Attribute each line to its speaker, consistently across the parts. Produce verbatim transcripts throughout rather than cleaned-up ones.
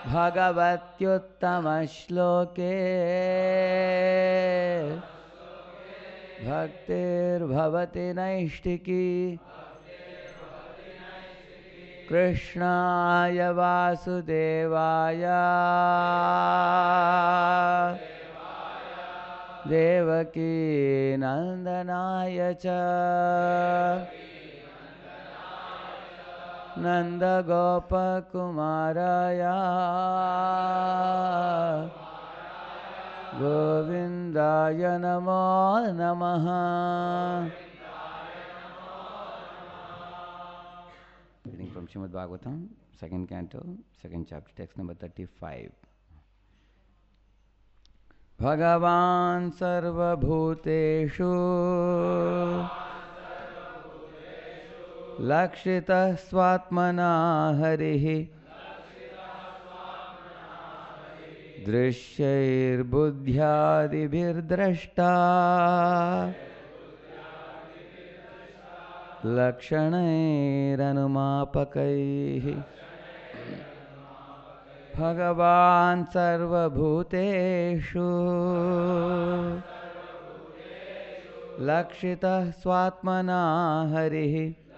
Speaker 1: भगवत्युत्तमश्लोके भक्तिर्भवति नैष्टिकी कृष्णाय वासुदेवाय देवकी नंदनाय च नन्दगोपकुमाराय गोविन्दाय नमो नमः। Reading from Srimad Bhagavatam, second canto, second chapter, text number thirty-five. Bhagavan sarvabhuteshu lakshitah swatmana harihi drishyir buddhyadibhir drashta लक्षणैरनुमापकैः भगवान् सर्वभूतेषु लक्षितः स्वात्मना हरिः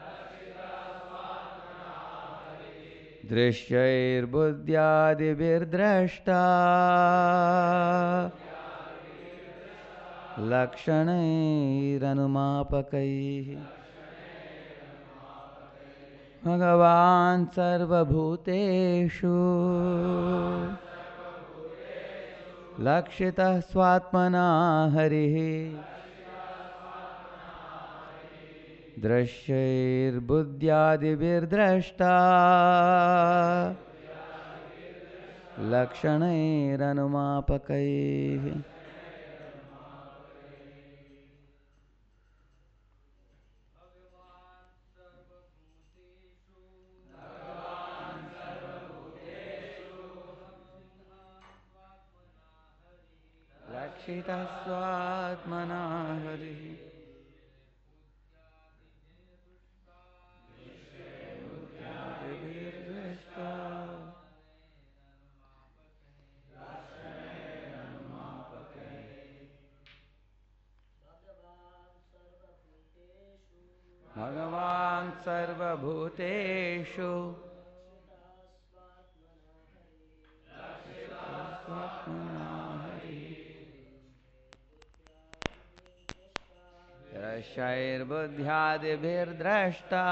Speaker 1: दृश्यैर्बुद्ध्यादिभिर्द्रष्टा लक्षणैरनुमापकैः भगवान् सर्वभूतेषु लक्षितः स्वात्मना हरिः दृश्यैर्बुद्ध्यादिभिर्द्रष्टा लक्षणैरनुमापकैः लक्षितः स्वात्मना हरिः भगवान् सर्वभूतेषु दृश्यैर्बुद्ध्यादिभिर्द्रष्टा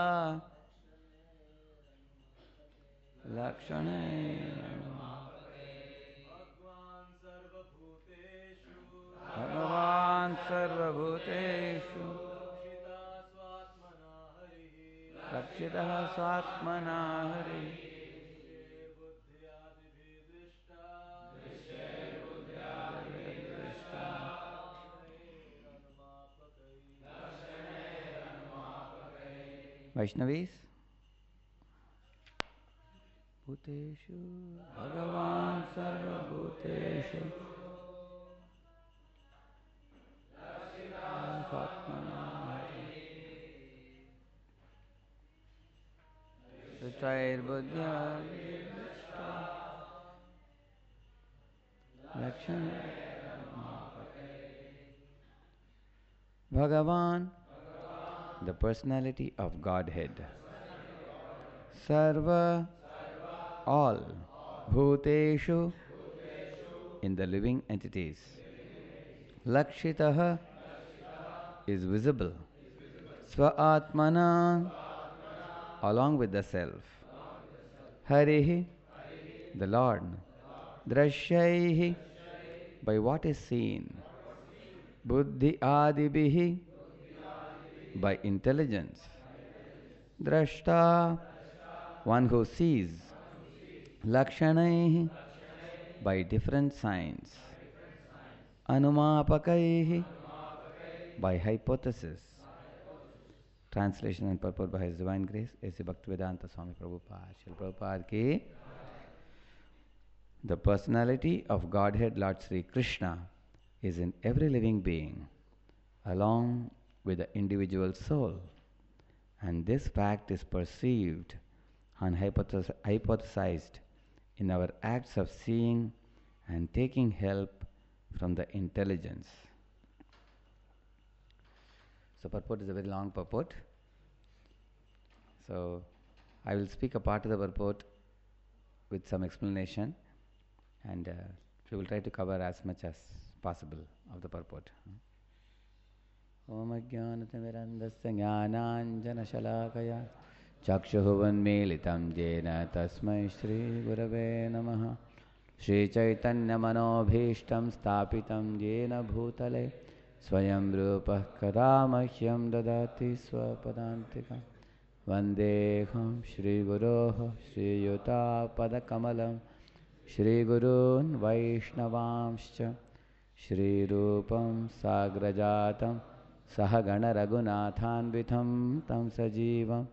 Speaker 1: लक्षणैरनुमापकैः भगवान् सर्वभूतेषु लक्षितः स्वात्मना हरिः Vaishnavis, Bhuteshu, Bhagavan Sarva Bhuteshu, Satmana Suchair Buddhya Lakshana Bhagavan, the personality of Godhead. Sarva, all. Bhuteshu, in the living entities. Lakshitaha is visible. Swa-atmana, along with the self. Harihi, the Lord. Drashyaihi, by what is seen. Buddhi adibihi, by intelligence. Drashta, one who sees. Lakshanaihi, by different signs. Anumapakaihi, by hypothesis. Translation and purport by His Divine Grace, A C Bhaktivedanta Swami Prabhupada. Srila Prabhupada ki. The personality of Godhead Lord Sri Krishna is in every living being, along with the individual soul. And this fact is perceived and hypothesized in our acts of seeing and taking help from the intelligence. So purport is a very long purport. So I will speak a part of the purport with some explanation, and uh, we will try to cover as much as possible of the purport. Om Ajnanatirandasya Jnananjanashalakaya Chakshuvunmilitam Jena Tasmai Shri Gurave Namaha Shri Chaitanya Manobhishtam Stapitam Jena Bhutale Swayam Rupa Kadamahyam Dadati Swapadantikam Vandeham Shri Guroho Shri Yuta Padakamalam Shri Gurun Vaishnavamscha Shri Rupam Sagrajatam Sahagana Raghunathanvitam Tam Sajivam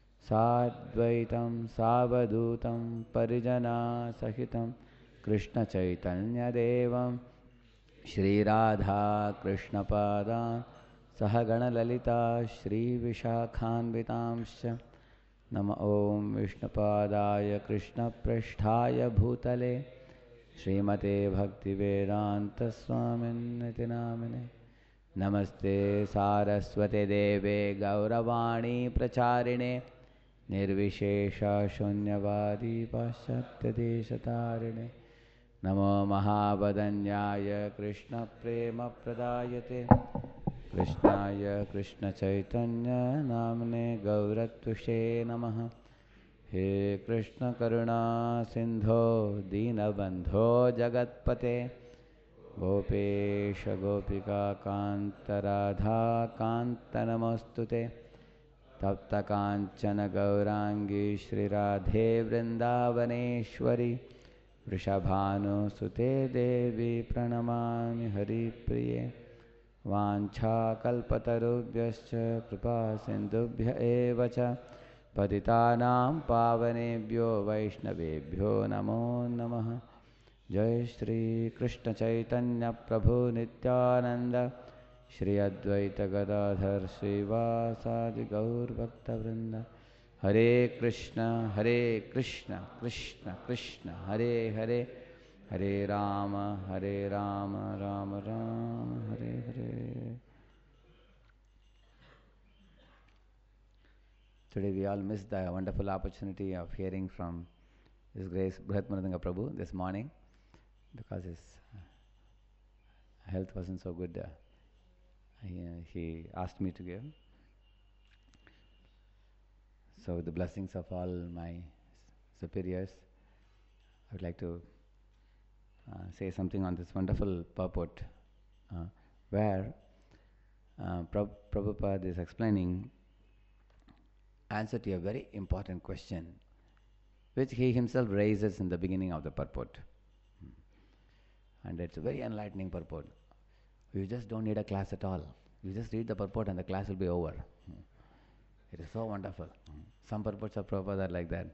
Speaker 1: Sadvaitam Savadutam Parijana Sahitam Krishna Chaitanya Devam Shri Radha Krishna Padam Sahagana Lalita Shri Vishakhanvitamscha Nama Om Vishnapadaya Krishna Prasthaya Bhutale Srimate Bhaktivedanta Swaminiti Namine Namaste Saraswate Deve Gauravani Pracharine Nirvishesha Shunyavadi Paschatya Deshatarine Namo Mahabadanyaya Krishna Prema Pradayate Krishnaya Krishna Chaitanya Namne Gaurattushe Namaha He Krishna Karuna Sindho Dinabandho Jagatpate Gopesha Gopika Kanta Radha Kanta Namostute Tapta Kanchana Gaurangi Shri Radhe Vrindavaneshwari Vrishabhanu Sute Devi Pranamami Hari Priye Vancha Kalpatarubhyascha Kripa Sindubhya Evacha Patitanam Pavanebhyo Vaishnavebhyo Namo Namaha Jai Shri Krishna Chaitanya Prabhu Nityananda Shri Advaita Gadadhar Srivasadi Gaur Bhakta Vrinda Hare Krishna Hare Krishna Krishna Krishna Hare Hare Hare Rama Hare Rama Rama Rama Hare Hare. Today we all missed the wonderful opportunity of hearing from His Grace Brihat Mridanga Prabhu this morning because his health wasn't so good. Uh, he, uh, he asked me to give. So with the blessings of all my superiors, I would like to uh, say something on this wonderful purport uh, where uh, Prab- Prabhupada is explaining answer to a very important question which he himself raises in the beginning of the purport. And it's a very enlightening purport. You just don't need a class at all. You just read the purport and the class will be over. It is so wonderful. Some purports of Prabhupada are like that.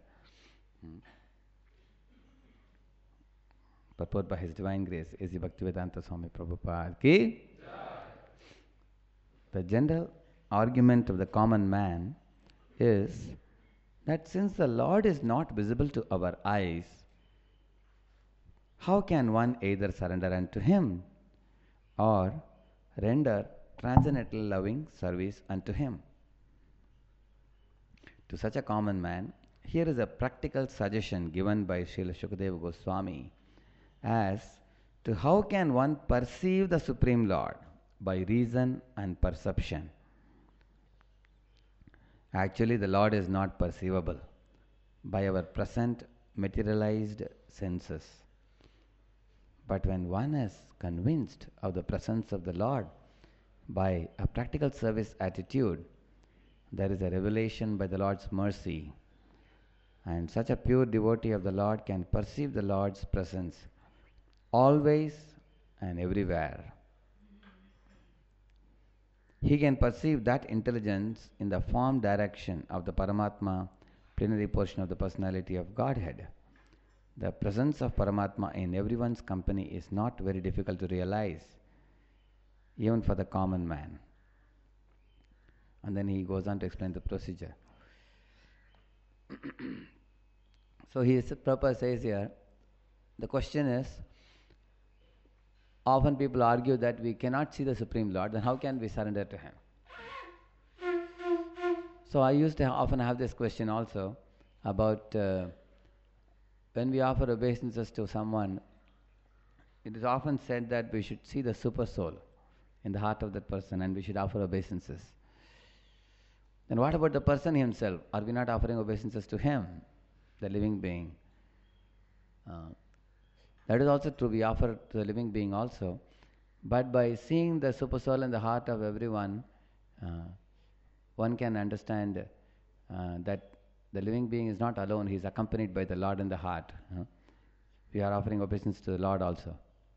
Speaker 1: Purport by His Divine Grace, A C Bhaktivedanta Swami Prabhupada ki. The general argument of the common man is that since the Lord is not visible to our eyes, how can one either surrender unto Him or render transcendental loving service unto Him? To such a common man, here is a practical suggestion given by Srila Shukadeva Goswami as to how can one perceive the Supreme Lord by reason and perception. Actually, the Lord is not perceivable by our present materialized senses. But when one is convinced of the presence of the Lord by a practical service attitude, there is a revelation by the Lord's mercy, and such a pure devotee of the Lord can perceive the Lord's presence always and everywhere. He can perceive that intelligence in the form direction of the Paramatma, plenary portion of the personality of Godhead. The presence of Paramatma in everyone's company is not very difficult to realize, even for the common man. And then he goes on to explain the procedure. So his purpose says here The question is, often people argue that we cannot see the Supreme Lord, then how can we surrender to Him? So I used to often have this question also about uh, when we offer obeisances to someone, it is often said that we should see the super soul in the heart of that person and we should offer obeisances. Then what about the person himself? Are we not offering obeisances to him, the living being? Uh, that is also true, we offer to the living being also. But by seeing the super soul in the heart of everyone, uh, one can understand uh, that the living being is not alone, he is accompanied by the Lord in the heart. Uh, we are offering obeisances to the Lord also.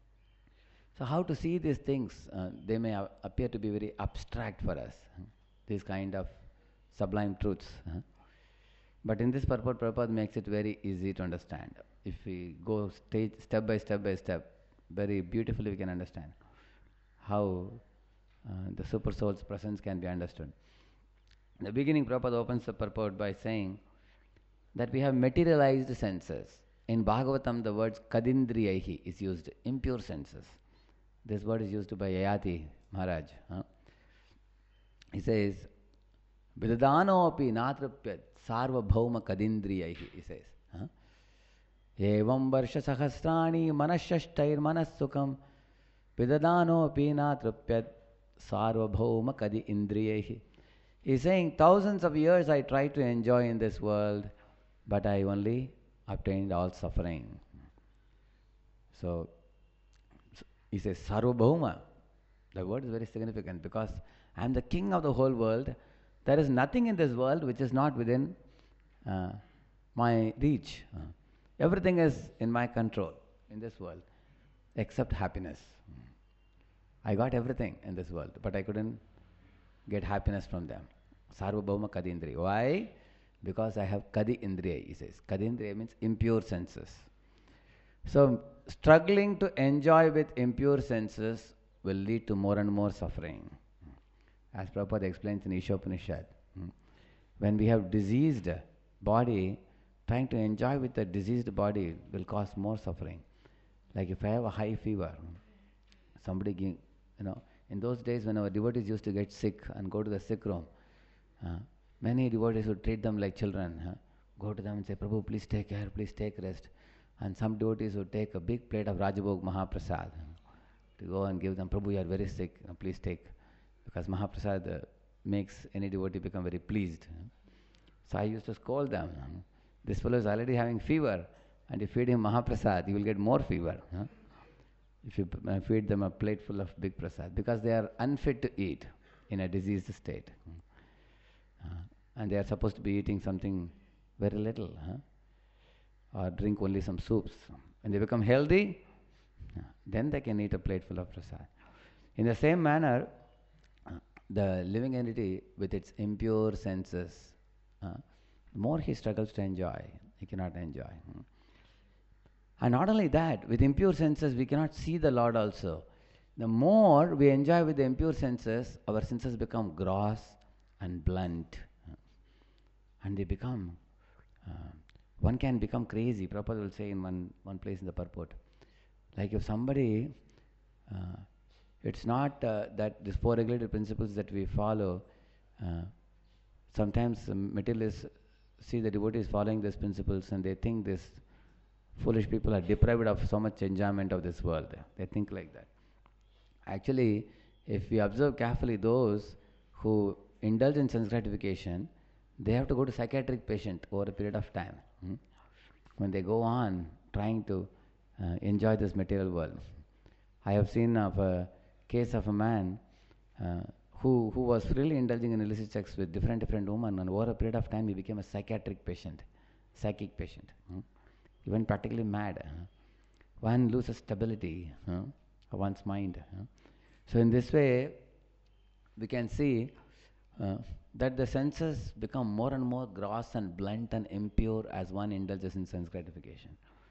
Speaker 1: So how to see these things? Uh, they may a- appear to be very abstract for us, uh, these kind of sublime truths. Uh. But in this purport, Prabhupada makes it very easy to understand. If we go stage, step by step by step, very beautifully we can understand how uh, the Super Soul's presence can be understood. In the beginning, Prabhupada opens the purport by saying that we have materialized senses. In Bhagavatam, the words kadindriyahi is used, impure senses. This word is used by Yayati Maharaj. Huh? He says, Vidadanopi natrapyat sarvabhauma kadindriyahi, he says. Huh? Evam varsha sahasrani manashashtair manasukam vidadanopi natrapyat sarvabhauma kadi indriyahi. He is saying, thousands of years I tried to enjoy in this world, but I only obtained all suffering. So, he says, Sarvabhauma. The word is very significant because I am the king of the whole world. There is nothing in this world which is not within uh, my reach. Uh, everything is in my control in this world except happiness. I got everything in this world, but I couldn't get happiness from them. Sarvabhauma Kadindriya. Why? Because I have Kadi Indriya, he says. Kadi Indriya means impure senses. So, struggling to enjoy with impure senses will lead to more and more suffering. As Prabhupada explains in Ishopanishad, when we have diseased body, trying to enjoy with a diseased body will cause more suffering. Like if I have a high fever, somebody give, you know, in those days when our devotees used to get sick and go to the sick room, uh, many devotees would treat them like children. Uh, go to them and say, Prabhu, please take care, please take rest. And some devotees would take a big plate of Rajabhog Mahaprasad to go and give them, Prabhu, you are very sick, you know, please take. Because Mahaprasad uh, makes any devotee become very pleased. So I used to scold them. This fellow is already having fever, and you feed him Mahaprasad, you will get more fever. Huh? If you uh, feed them a plate full of big prasad, because they are unfit to eat in a diseased state. Uh, and they are supposed to be eating something very little, huh? Or drink only some soups. When they become healthy, uh, then they can eat a plate full of prasad. In the same manner, uh, the living entity with its impure senses, uh, the more he struggles to enjoy, he cannot enjoy. Hmm. And not only that, with impure senses we cannot see the Lord also. The more we enjoy with the impure senses, our senses become gross and blunt. And they become, uh, one can become crazy. Prabhupada will say in one, one place in the purport, like if somebody, uh, it's not uh, that these four regulated principles that we follow, uh, sometimes um, materialists see the devotees following these principles and they think this foolish people are deprived of so much enjoyment of this world. They think like that. Actually, if we observe carefully those who indulge in sense gratification, they have to go to psychiatric patient over a period of time. Hmm? When they go on trying to uh, enjoy this material world. I have seen of a case of a man uh, who, who was freely indulging in illicit sex with different different women, and over a period of time he became a psychiatric patient, psychic patient. Hmm? He went practically mad. Huh? One loses stability huh, of one's mind. Huh? So in this way, we can see uh, that the senses become more and more gross and blunt and impure as one indulges in sense gratification.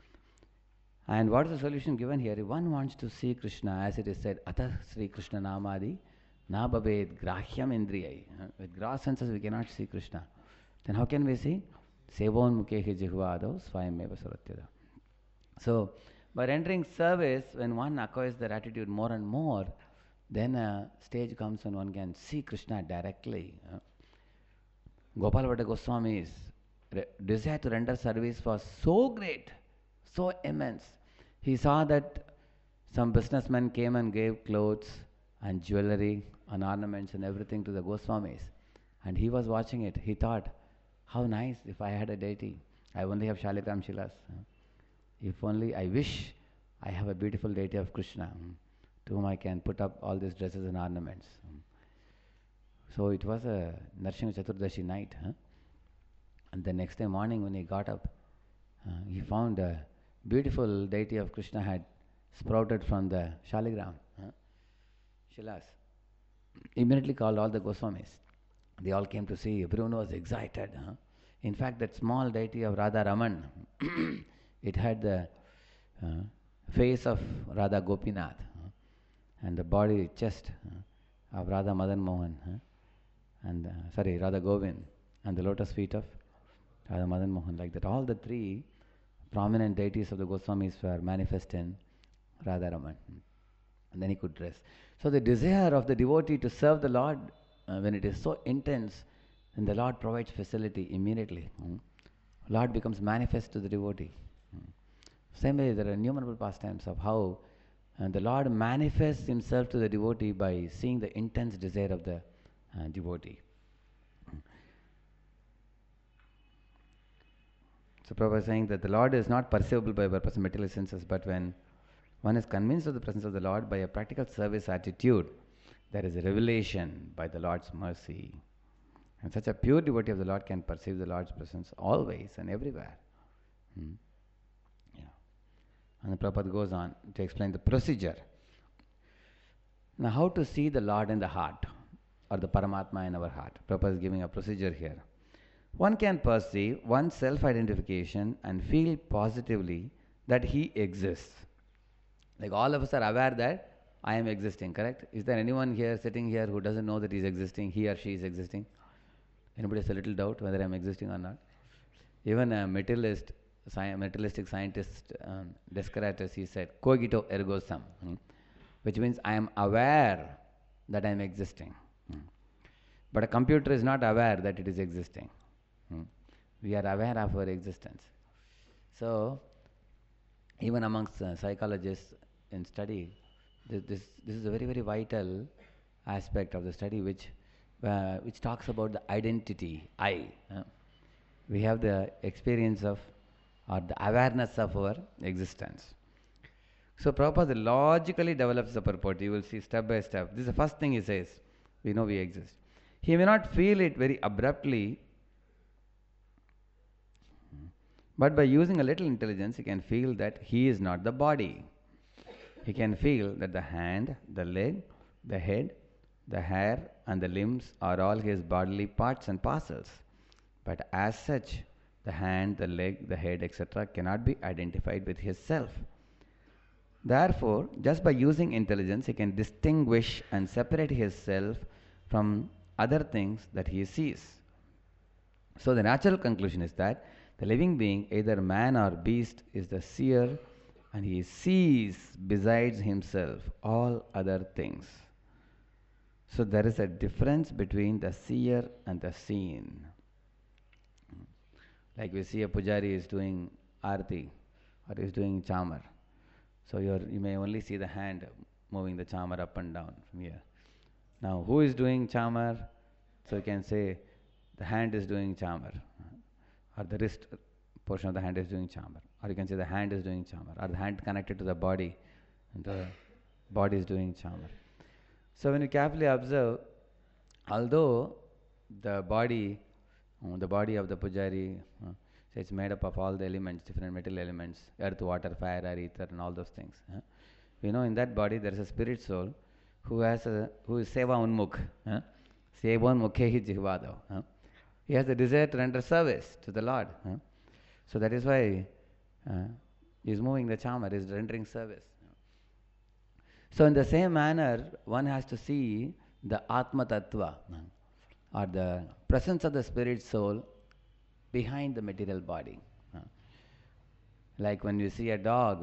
Speaker 1: And what is the solution given here? If one wants to see Krishna, as it is said, Atha Sri Krishna Namadi, Na Bhaved Grahyam Indriyai. Uh, with gross senses we cannot see Krishna. Then how can we see? Sevon Mukehi Jihvado Swayameva Suratyada. So, By rendering service, when one acquires that attitude more and more, then a stage comes when one can see Krishna directly. Uh, Gopal Bhatta Goswami's re- desire to render service was so great, so immense. He saw that some businessmen came and gave clothes and jewelry and ornaments and everything to the Goswamis. And he was watching it. He thought, how nice if I had a deity. I only have Shaligram Shilas. If only I wish I have a beautiful deity of Krishna to whom I can put up all these dresses and ornaments. So it was a Narsimha Chaturdashi night. Huh? And the next day morning when he got up, uh, he found a beautiful deity of Krishna had sprouted from the Shaligram, huh? Shilas. Immediately called all the Goswamis. They all came to see. Everyone was excited. Huh? In fact, that small deity of Radha Raman, it had the uh, face of Radha Gopinath, huh? And the body, chest uh, of Radha Madan Mohan, huh? and uh, sorry, Radha Govind, and the lotus feet of Radha Madan Mohan. Like that, all the three prominent deities of the Goswamis were manifest in Radha Raman. And then he could dress. So the desire of the devotee to serve the Lord, uh, when it is so intense, then the Lord provides facility immediately. Hmm? Lord becomes manifest to the devotee. Hmm. Same way, there are innumerable pastimes of how uh, the Lord manifests himself to the devotee by seeing the intense desire of the uh, devotee. Hmm. So Prabhupada is saying that the Lord is not perceivable by purpose of material senses, but when one is convinced of the presence of the Lord by a practical service attitude, there is a revelation by the Lord's mercy. And such a pure devotee of the Lord can perceive the Lord's presence always and everywhere. Hmm. Yeah. And the Prabhupada goes on to explain the procedure. Now, how to see the Lord in the heart, or the Paramatma in our heart. Prabhupada is giving a procedure here. One can perceive one's self-identification and feel positively that he exists. Like all of us are aware that I am existing, correct? Is there anyone here sitting here who doesn't know that he is existing, he or she is existing? Anybody has a little doubt whether I am existing or not? Even a materialist, sci- materialistic scientist, um, Descartes, he said, cogito ergo sum, hmm, which means I am aware that I am existing. Hmm. But a computer is not aware that it is existing. Hmm. We are aware of our existence. So, even amongst uh, psychologists in study, this, this this is a very very vital aspect of the study, which uh, which talks about the identity I. Uh, we have the experience of or the awareness of our existence. So Prabhupada logically develops the purport. You will see step by step. This is the first thing he says. We know we exist. He may not feel it very abruptly, but by using a little intelligence, he can feel that he is not the body. He can feel that the hand, the leg, the head, the hair, and the limbs are all his bodily parts and parcels. But as such, the hand, the leg, the head, et cetera cannot be identified with his self. Therefore, just by using intelligence, he can distinguish and separate his self from other things that he sees. So the natural conclusion is that the living being, either man or beast, is the seer, and he sees besides himself all other things. So there is a difference between the seer and the seen. Like we see a pujari is doing arati or is doing chamar. So you're, you may only see the hand moving the chamar up and down from here. Now who is doing chamar? So you can say the hand is doing chamar, or the wrist portion of the hand is doing chamar, or you can say the hand is doing chamar, or the hand connected to the body and the body is doing chamar. So when you carefully observe, although the body, uh, the body of the pujari, uh, so it's made up of all the elements, different material elements, earth, water, fire, air, ether, and all those things. Uh. We know in that body there is a spirit soul who has a, who is seva unmukh, uh. seva unmukhehi jihvado. Uh. He has a desire to render service to the Lord. Uh. So that is why uh, he is moving the chamar, he is rendering service. So in the same manner, one has to see the Atma Tattva, or the presence of the spirit soul behind the material body. Like when you see a dog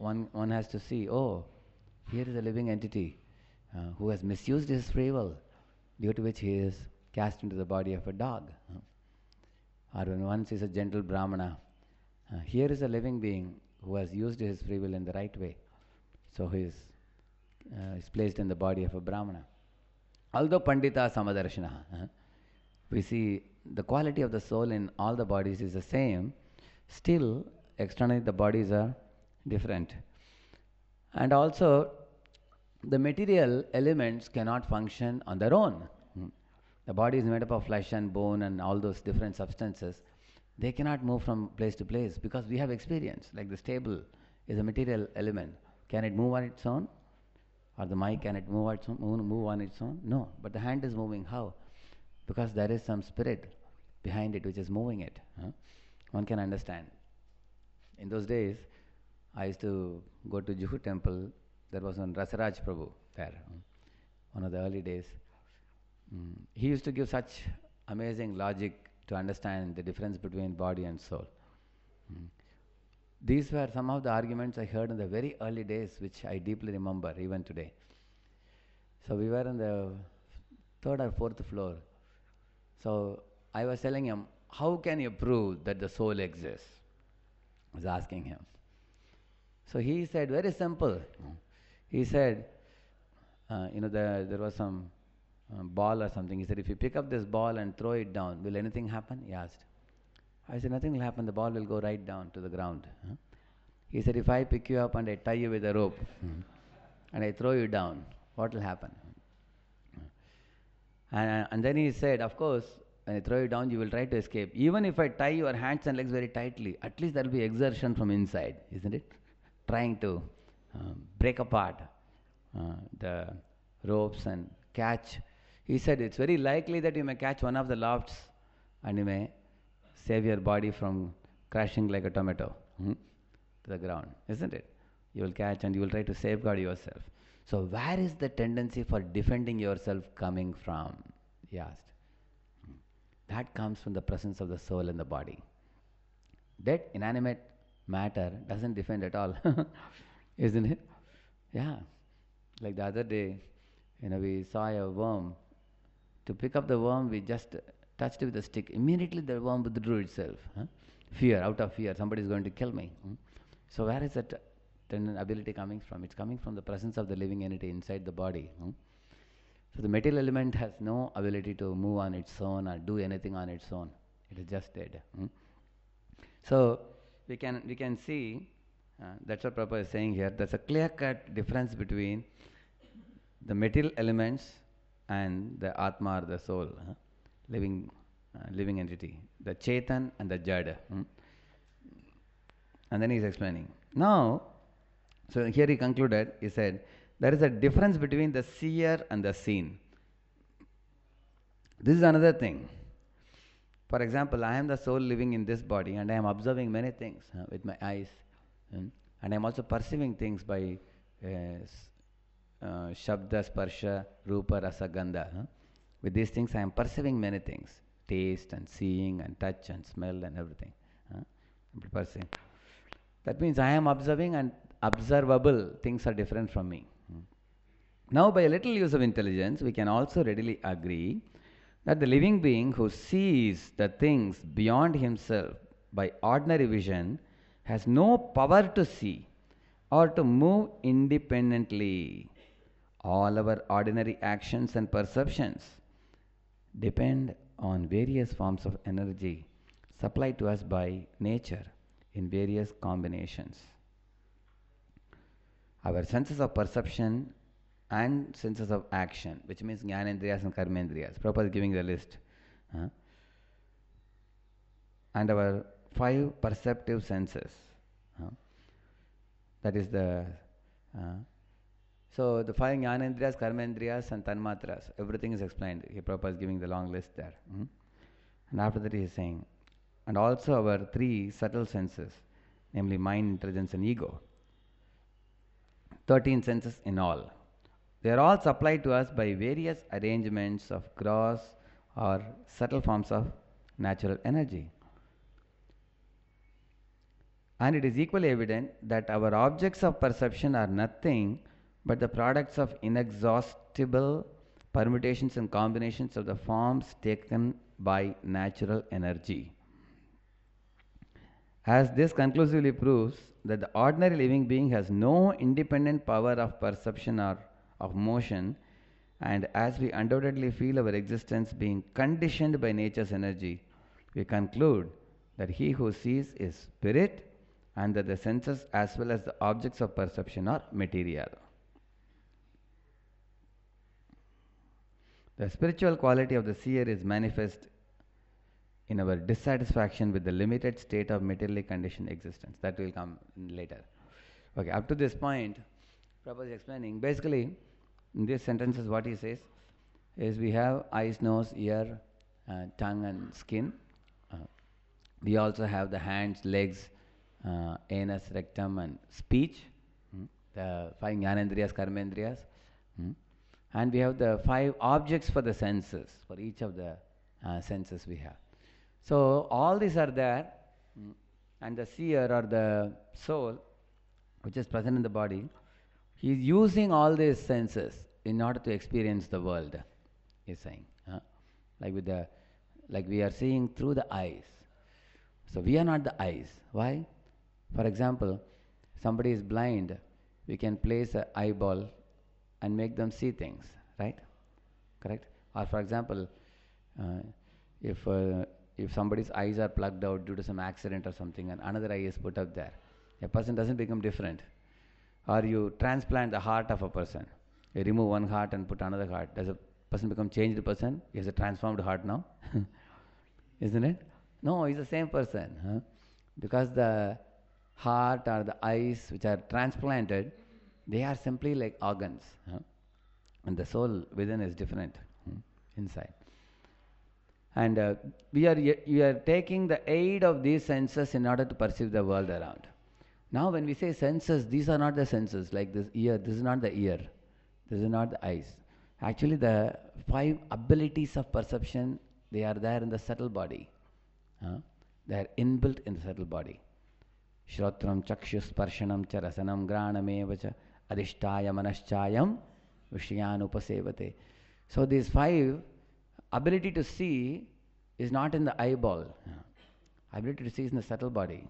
Speaker 1: one, one has to see, oh, here is a living entity uh, who has misused his free will, due to which he is cast into the body of a dog. Uh, or when one sees a gentle Brahmana, uh, here is a living being who has used his free will in the right way. So he is, uh, is placed in the body of a Brahmana. Although Pandita Samadarshana, uh, we see the quality of the soul in all the bodies is the same, still externally the bodies are different. And also the material elements cannot function on their own. Hmm. The body is made up of flesh and bone and all those different substances. They cannot move from place to place because we have experience. Like this table is a material element. Can it move on its own? Or the mic, can it move on its own? Move on its own? No. But the hand is moving. How? Because there is some spirit behind it which is moving it. Huh? One can understand. In those days, I used to go to Juhu temple. There was one Rasaraj Prabhu there, one of the early days. Mm. He used to give such amazing logic to understand the difference between body and soul. Mm. These were some of the arguments I heard in the very early days, which I deeply remember even today. So we were on the third or fourth floor. So I was telling him, how can you prove that the soul exists? I was asking him. So he said, very simple. He said, uh, you know, the, there was some uh, ball or something. He said, if you pick up this ball and throw it down, will anything happen? He asked. I said, nothing will happen. The ball will go right down to the ground. Huh? He said, if I pick you up and I tie you with a rope and I throw you down, what will happen? And, and then he said, of course, when I throw you down, you will try to escape. Even if I tie your hands and legs very tightly, at least there will be exertion from inside, isn't it? Trying to um, break apart uh, the ropes and catch. He said, it's very likely that you may catch one of the lofts and you may save your body from crashing like a tomato hmm, to the ground, isn't it? You will catch and you will try to safeguard yourself. So where is the tendency for defending yourself coming from? He asked. That comes from the presence of the soul in the body. That inanimate matter doesn't defend at all, isn't it? Yeah. Like the other day, you know, we saw a worm. To pick up the worm, we just touched it with a stick. Immediately the worm withdrew itself. Huh? Fear, out of fear, somebody is going to kill me. Hmm? So where is that tendon ability coming from? It's coming from the presence of the living entity inside the body. Hmm? So the material element has no ability to move on its own or do anything on its own. It is just dead. Hmm? So we can we can see, uh, that's what Prabhupada is saying here, there's a clear-cut difference between the material elements and the Atma or the soul, huh? living uh, living entity, the Chetan and the Jada. Hmm? And then he's explaining. Now, so here he concluded, he said, there is a difference between the seer and the seen. This is another thing. For example, I am the soul living in this body and I am observing many things uh, with my eyes. Hmm? And I am also perceiving things by uh, uh, Shabda, Sparsha, Rupa, Rasa, Gandha. Huh? With these things I am perceiving many things. Taste and seeing and touch and smell and everything. Huh? Perceiving. That means I am observing and observable things are different from me. Hmm? Now by a little use of intelligence, we can also readily agree that the living being who sees the things beyond himself by ordinary vision has no power to see or to move independently. All our ordinary actions and perceptions depend on various forms of energy supplied to us by nature in various combinations. Our senses of perception and senses of action, which means Jnanendriyas and Karmendriyas. Prabhupada is giving the list. Uh, and our five perceptive senses. Uh, that is the... Uh, so the five Jnanendriyas, Karmendriyas and Tanmatras, everything is explained. Here Prabhupada is giving the long list there. Mm? And after that he is saying, and also our three subtle senses, namely mind, intelligence and ego. thirteen senses in all. They are all supplied to us by various arrangements of gross or subtle forms of natural energy. And it is equally evident that our objects of perception are nothing but the products of inexhaustible permutations and combinations of the forms taken by natural energy. As this conclusively proves that the ordinary living being has no independent power of perception or of motion, and as we undoubtedly feel our existence being conditioned by nature's energy, we conclude that he who sees is spirit, and that the senses as well as the objects of perception are material. The spiritual quality of the seer is manifest in our dissatisfaction with the limited state of materially conditioned existence. That will come later. Okay, up to this point, Prabhupada is explaining. Basically, in these sentences, what he says is we have eyes, nose, ear, uh, tongue, and skin. Uh, we also have the hands, legs, uh, anus, rectum, and speech. Mm. The five jnanendriyas, karmendriyas. Mm. And we have the five objects for the senses, for each of the uh, senses we have. So all these are there, mm, and the seer or the soul, which is present in the body, he is using all these senses in order to experience the world. He is saying, uh, like with the, like we are seeing through the eyes. So we are not the eyes. Why? For example, somebody is blind. We can place an eyeball and make them see things, right? Correct? Or for example, uh, if uh, if somebody's eyes are plugged out due to some accident or something, and another eye is put up there, a person doesn't become different. Or you transplant the heart of a person. You remove one heart and put another heart. Does a person become changed person? He has a transformed heart now. Isn't it? No, he's the same person. Huh? Because the heart or the eyes which are transplanted, they are simply like organs. Huh? And the soul within is different, hmm, inside. And uh, we are we are taking the aid of these senses in order to perceive the world around. Now when we say senses, these are not the senses, like this ear, this is not the ear, this is not the eyes. Actually the five abilities of perception, they are there in the subtle body. Huh? They are inbuilt in the subtle body. Shrotram, chakshus, sparshanam, cha rasanam, granam, cha adhishtaya, manaschayam, vishyan upasevate. So these five, ability to see is not in the eyeball. Ability to see is in the subtle body.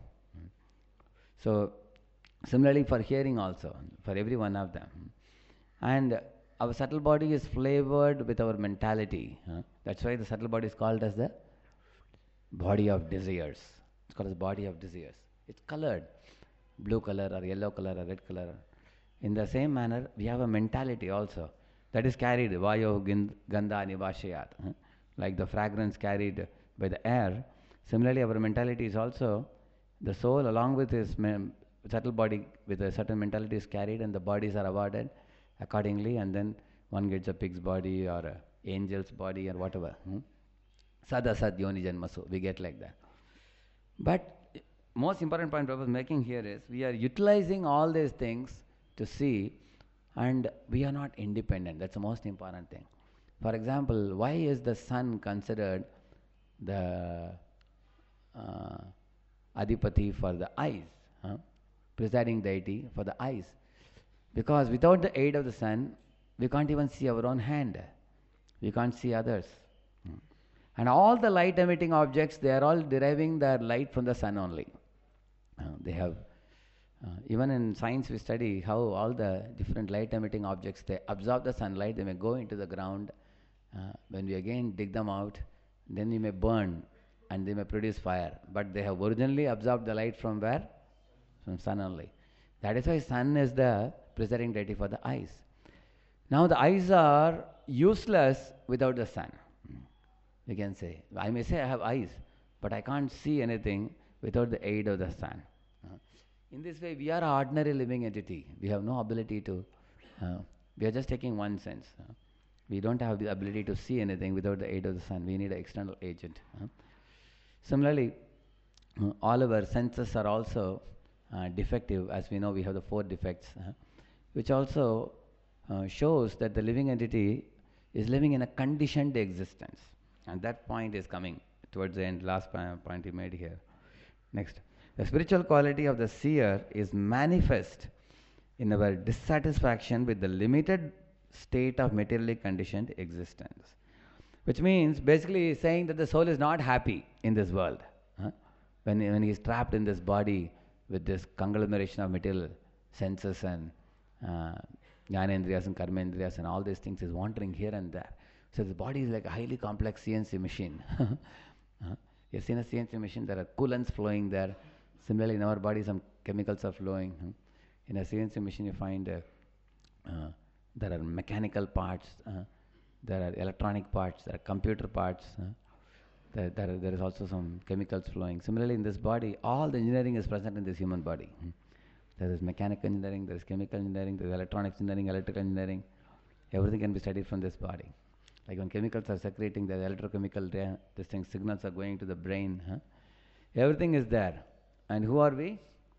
Speaker 1: So similarly for hearing also, for every one of them. And our subtle body is flavored with our mentality. That's why the subtle body is called as the body of desires. It's called as body of desires. It's colored, blue color or yellow color or red color. In the same manner, we have a mentality also. That is carried, vayo gandha nivashayat, like the fragrance carried by the air. Similarly, our mentality is also, the soul along with his subtle body with a certain mentality is carried, and the bodies are awarded accordingly, and then one gets a pig's body or an angel's body or whatever. Sada sad yoni janmasu, we get like that. But most important point I was making here is, we are utilizing all these things to see, and we are not independent. That's the most important thing. For example, why is the sun considered the uh, adipati for the eyes, huh? Presiding deity for the eyes? Because without the aid of the sun, we can't even see our own hand. We can't see others. Hmm. And all the light emitting objects, they are all deriving their light from the sun only. Uh, they have Uh, even in science we study how all the different light emitting objects, they absorb the sunlight, they may go into the ground. Uh, when we again dig them out, then we may burn and they may produce fire. But they have originally absorbed the light from where? From sun only. That is why sun is the presiding deity for the eyes. Now the eyes are useless without the sun. We can say, I may say I have eyes, but I can't see anything without the aid of the sun. In this way, we are an ordinary living entity. We have no ability to, uh, we are just taking one sense. Uh, we don't have the ability to see anything without the aid of the sun. We need an external agent. Uh. Similarly, uh, all our senses are also uh, defective. As we know, we have the four defects, uh, which also uh, shows that the living entity is living in a conditioned existence. And that point is coming towards the end, last point he made here. Next. The spiritual quality of the seer is manifest in our dissatisfaction with the limited state of materially conditioned existence. Which means basically saying that the soul is not happy in this world. Huh? When, when he is trapped in this body with this conglomeration of material senses and uh, jnanendriyas and karmendriyas and all these things, is wandering here and there. So the body is like a highly complex C N C machine. uh, you've seen a C N C machine, there are coolants flowing there. Similarly, in our body, some chemicals are flowing. Huh? In a C N C machine, you find uh, uh, there are mechanical parts, uh, there are electronic parts, there are computer parts. Uh, there, there, are, there is also some chemicals flowing. Similarly, in this body, all the engineering is present in this human body. Hmm. There is mechanical engineering, there is chemical engineering, there is electronics engineering, electrical engineering. Everything can be studied from this body. Like when chemicals are secreting, the electrochemical rea- this thing, signals are going to the brain. Huh? Everything is there. And who are we?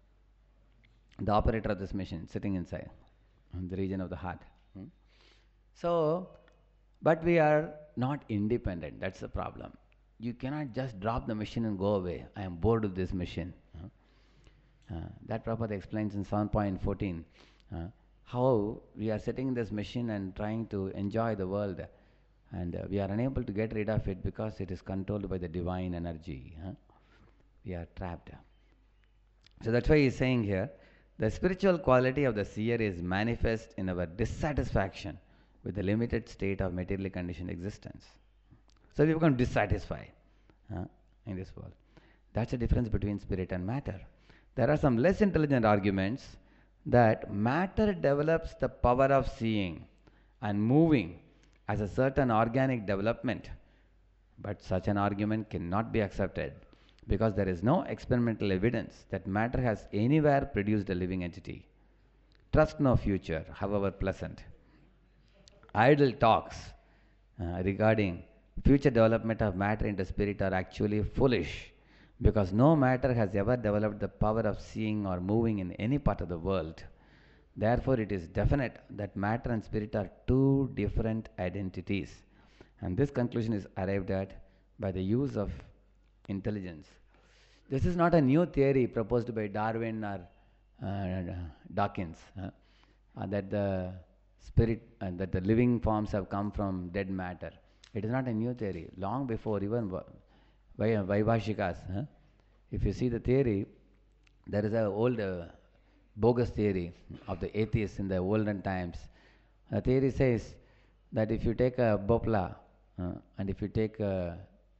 Speaker 1: The operator of this machine, sitting inside, in the region of the heart. Hmm? So, but we are not independent. That's the problem. You cannot just drop the machine and go away. I am bored with this machine. Huh? Uh, that Prabhupada explains in seven point fourteen uh, how we are sitting in this machine and trying to enjoy the world, and uh, we are unable to get rid of it because it is controlled by the divine energy. Huh? We are trapped. So that's why he is saying here, the spiritual quality of the seer is manifest in our dissatisfaction with the limited state of materially conditioned existence. So we become dissatisfied uh, in this world. That's the difference between spirit and matter. There are some less intelligent arguments that matter develops the power of seeing and moving as a certain organic development. But such an argument cannot be accepted because there is no experimental evidence that matter has anywhere produced a living entity. Trust no future, however pleasant. Idle talks uh, regarding future development of matter into spirit are actually foolish, because no matter has ever developed the power of seeing or moving in any part of the world. Therefore, it is definite that matter and spirit are two different identities. And this conclusion is arrived at by the use of intelligence. This is not a new theory proposed by Darwin or uh, Dawkins, uh, uh, that the spirit and uh, that the living forms have come from dead matter. It is not a new theory. Long before even Vaibhashikas, huh? If you see the theory, there is an old uh, bogus theory of the atheists in the olden times. The theory says that if you take a bopla uh, and if you take a,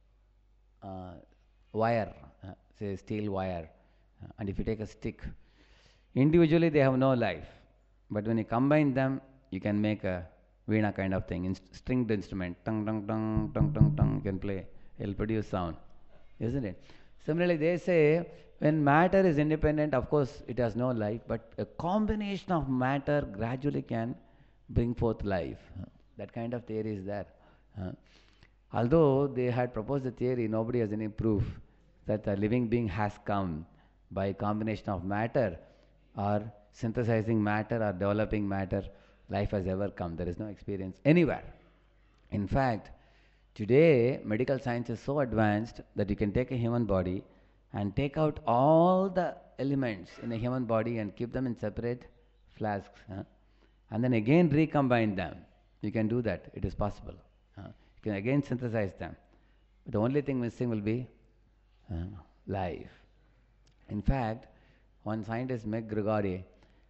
Speaker 1: a wire, uh, say steel wire, uh, and if you take a stick, individually they have no life. But when you combine them, you can make a veena kind of thing, inst- stringed instrument, tung, tung, tung, tung, tung, tung, you can play, it will produce sound, isn't it? Similarly, they say when matter is independent, of course it has no life, but a combination of matter gradually can bring forth life. That kind of theory is there. Uh, although they had proposed the theory, nobody has any proof that a living being has come by combination of matter or synthesizing matter or developing matter. Life has ever come. There is no experience anywhere. In fact, today medical science is so advanced that you can take a human body and take out all the elements in a human body and keep them in separate flasks, huh? And then again recombine them. You can do that. It is possible. Uh, you can again synthesize them. But the only thing missing will be uh, life. In fact, one scientist, Meg Gregory,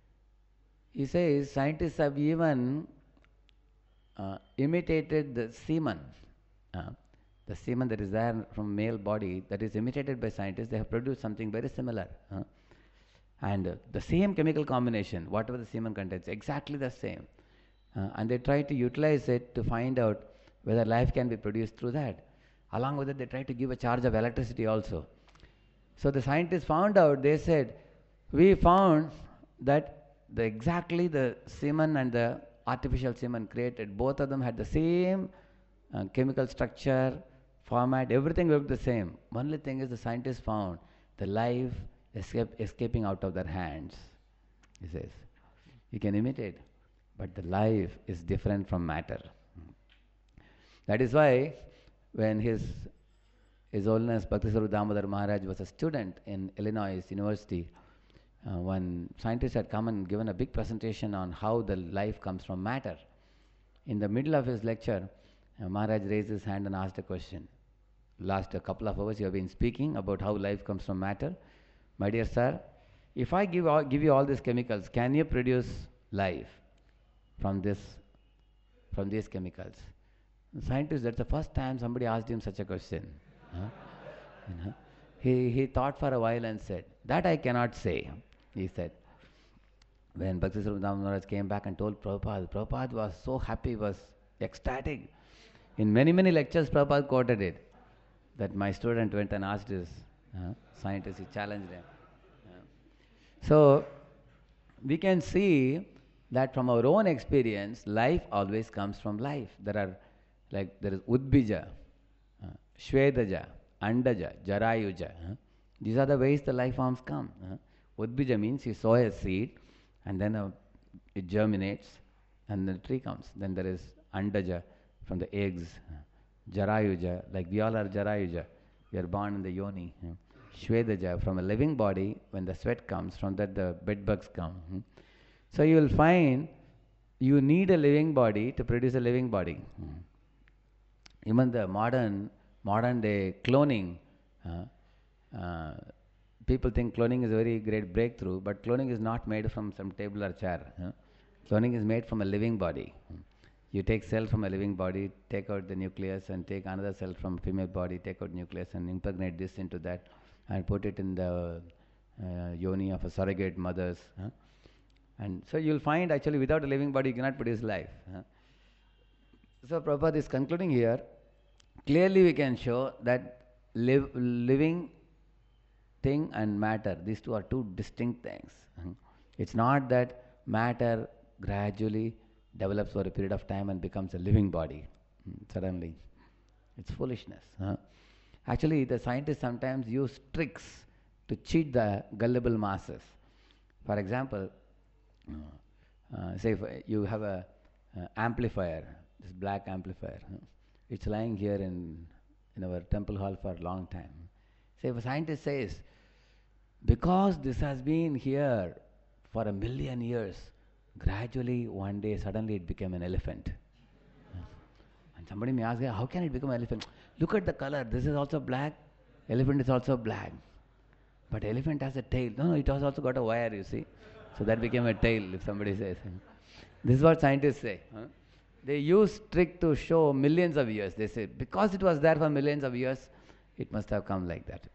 Speaker 1: he says scientists have even uh, imitated the semen. Uh, the semen that is there from male body, that is imitated by scientists, they have produced something very similar. Uh, and uh, the same chemical combination, whatever the semen contains, exactly the same. Uh, and they try to utilize it to find out whether life can be produced through that. Along with it, they try to give a charge of electricity also. So the scientists found out, they said, we found that the exactly the semen and the artificial semen created, both of them had the same uh, chemical structure, format, everything looked the same. Only thing is the scientists found the life escape, escaping out of their hands. He says, you can imitate, but the life is different from matter. That is why when his His Holiness Bhaktiswarup Damodar Maharaj was a student in Illinois University. Uh, one scientist had come and given a big presentation on how the life comes from matter. In the middle of his lecture, uh, Maharaj raised his hand and asked a question. Last a couple of hours you have been speaking about how life comes from matter. My dear sir, if I give, all, give you all these chemicals, can you produce life from this, from these chemicals? The scientist, that's the first time somebody asked him such a question. Huh? You know? He, he thought for a while and said, that I cannot say, he said. When Bhaktiswarup Damodar Maharaj came back and told Prabhupada, Prabhupada was so happy, was ecstatic. In many, many lectures, Prabhupada quoted it, that my student went and asked his uh, scientist, he challenged him. Uh, so, we can see that from our own experience, life always comes from life. There are, like, there is Udbija, uh, Shvedaja, Andaja, Jarayuja. Uh, these are the ways the life forms come. Uh, Udbija means you sow a seed, and then uh, it germinates, and the tree comes. Then there is Andaja, from the eggs. Uh, Jarayuja, like we all are Jarayuja. We are born in the yoni. Uh, Shvedaja, from a living body, when the sweat comes, from that the bedbugs come. Uh, so you will find you need a living body to produce a living body. Uh, even the modern, modern day cloning, uh, uh, people think cloning is a very great breakthrough, but cloning is not made from some table or chair. Huh? Cloning is made from a living body. You take cell from a living body, take out the nucleus, and take another cell from a female body, take out nucleus, and impregnate this into that, and put it in the uh, yoni of a surrogate mothers. Huh? And so you'll find actually without a living body you cannot produce life. Huh? So Prabhupada is concluding here, clearly we can show that live, living thing and matter, these two are two distinct things. It's not that matter gradually develops for a period of time and becomes a living body suddenly. It's foolishness. Huh? Actually, the scientists sometimes use tricks to cheat the gullible masses. For example, uh, say if you have a uh, amplifier, this black amplifier. Huh? It's lying here in, in our temple hall for a long time. Say if a scientist says, because this has been here for a million years, gradually one day suddenly it became an elephant. And somebody may ask, how can it become an elephant? Look at the color, this is also black, elephant is also black. But elephant has a tail. No, no, it has also got a wire, you see. So that became a tail, if somebody says. This is what scientists say. Huh? They use trick to show millions of years. They say, because it was there for millions of years, it must have come like that.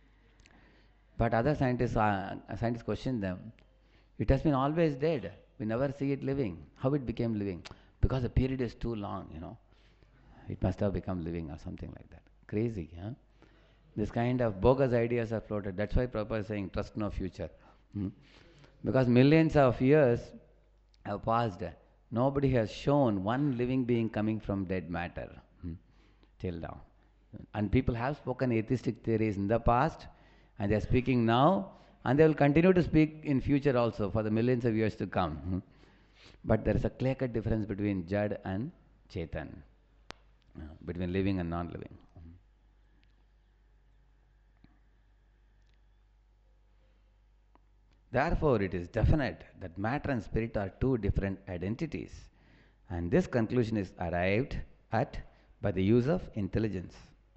Speaker 1: But other scientists, uh, scientists question them. It has been always dead. We never see it living. How it became living? Because the period is too long, you know. It must have become living or something like that. Crazy, huh? This kind of bogus ideas are floated. That's why Prabhupada is saying, trust no future. Hmm? Because millions of years have passed. Nobody has shown one living being coming from dead matter hmm, till now. And people have spoken atheistic theories in the past, and they are speaking now, and they will continue to speak in future also for the millions of years to come. Hmm. But there is a clear-cut difference between Jad and Chetan, uh, between living and non-living. Hmm. Therefore, it is definite that matter and spirit are two different identities, and this conclusion is arrived at by the use of intelligence.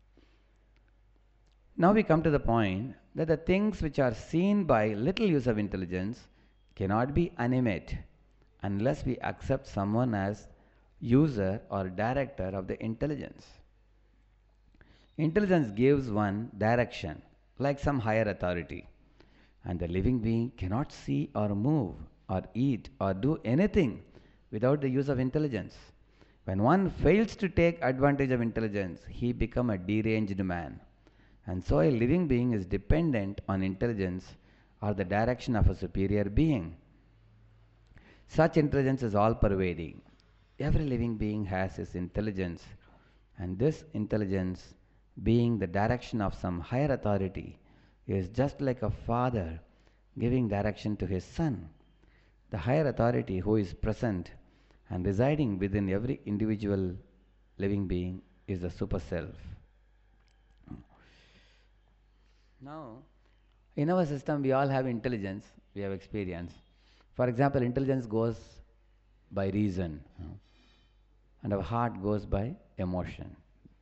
Speaker 1: Now we come to the point that the things which are seen by little use of intelligence cannot be animate unless we accept someone as user or director of the intelligence. Intelligence gives one direction, like some higher authority, and the living being cannot see or move or eat or do anything without the use of intelligence. When one fails to take advantage of intelligence, he becomes a deranged man. And so a living being is dependent on intelligence or the direction of a superior being. Such intelligence is all-pervading. Every living being has his intelligence, and this intelligence, being the direction of some higher authority, is just like a father giving direction to his son. The higher authority who is present and residing within every individual living being is the super self. Now, in our system, we all have intelligence, we have experience. For example, intelligence goes by reason, uh, and our heart goes by emotion.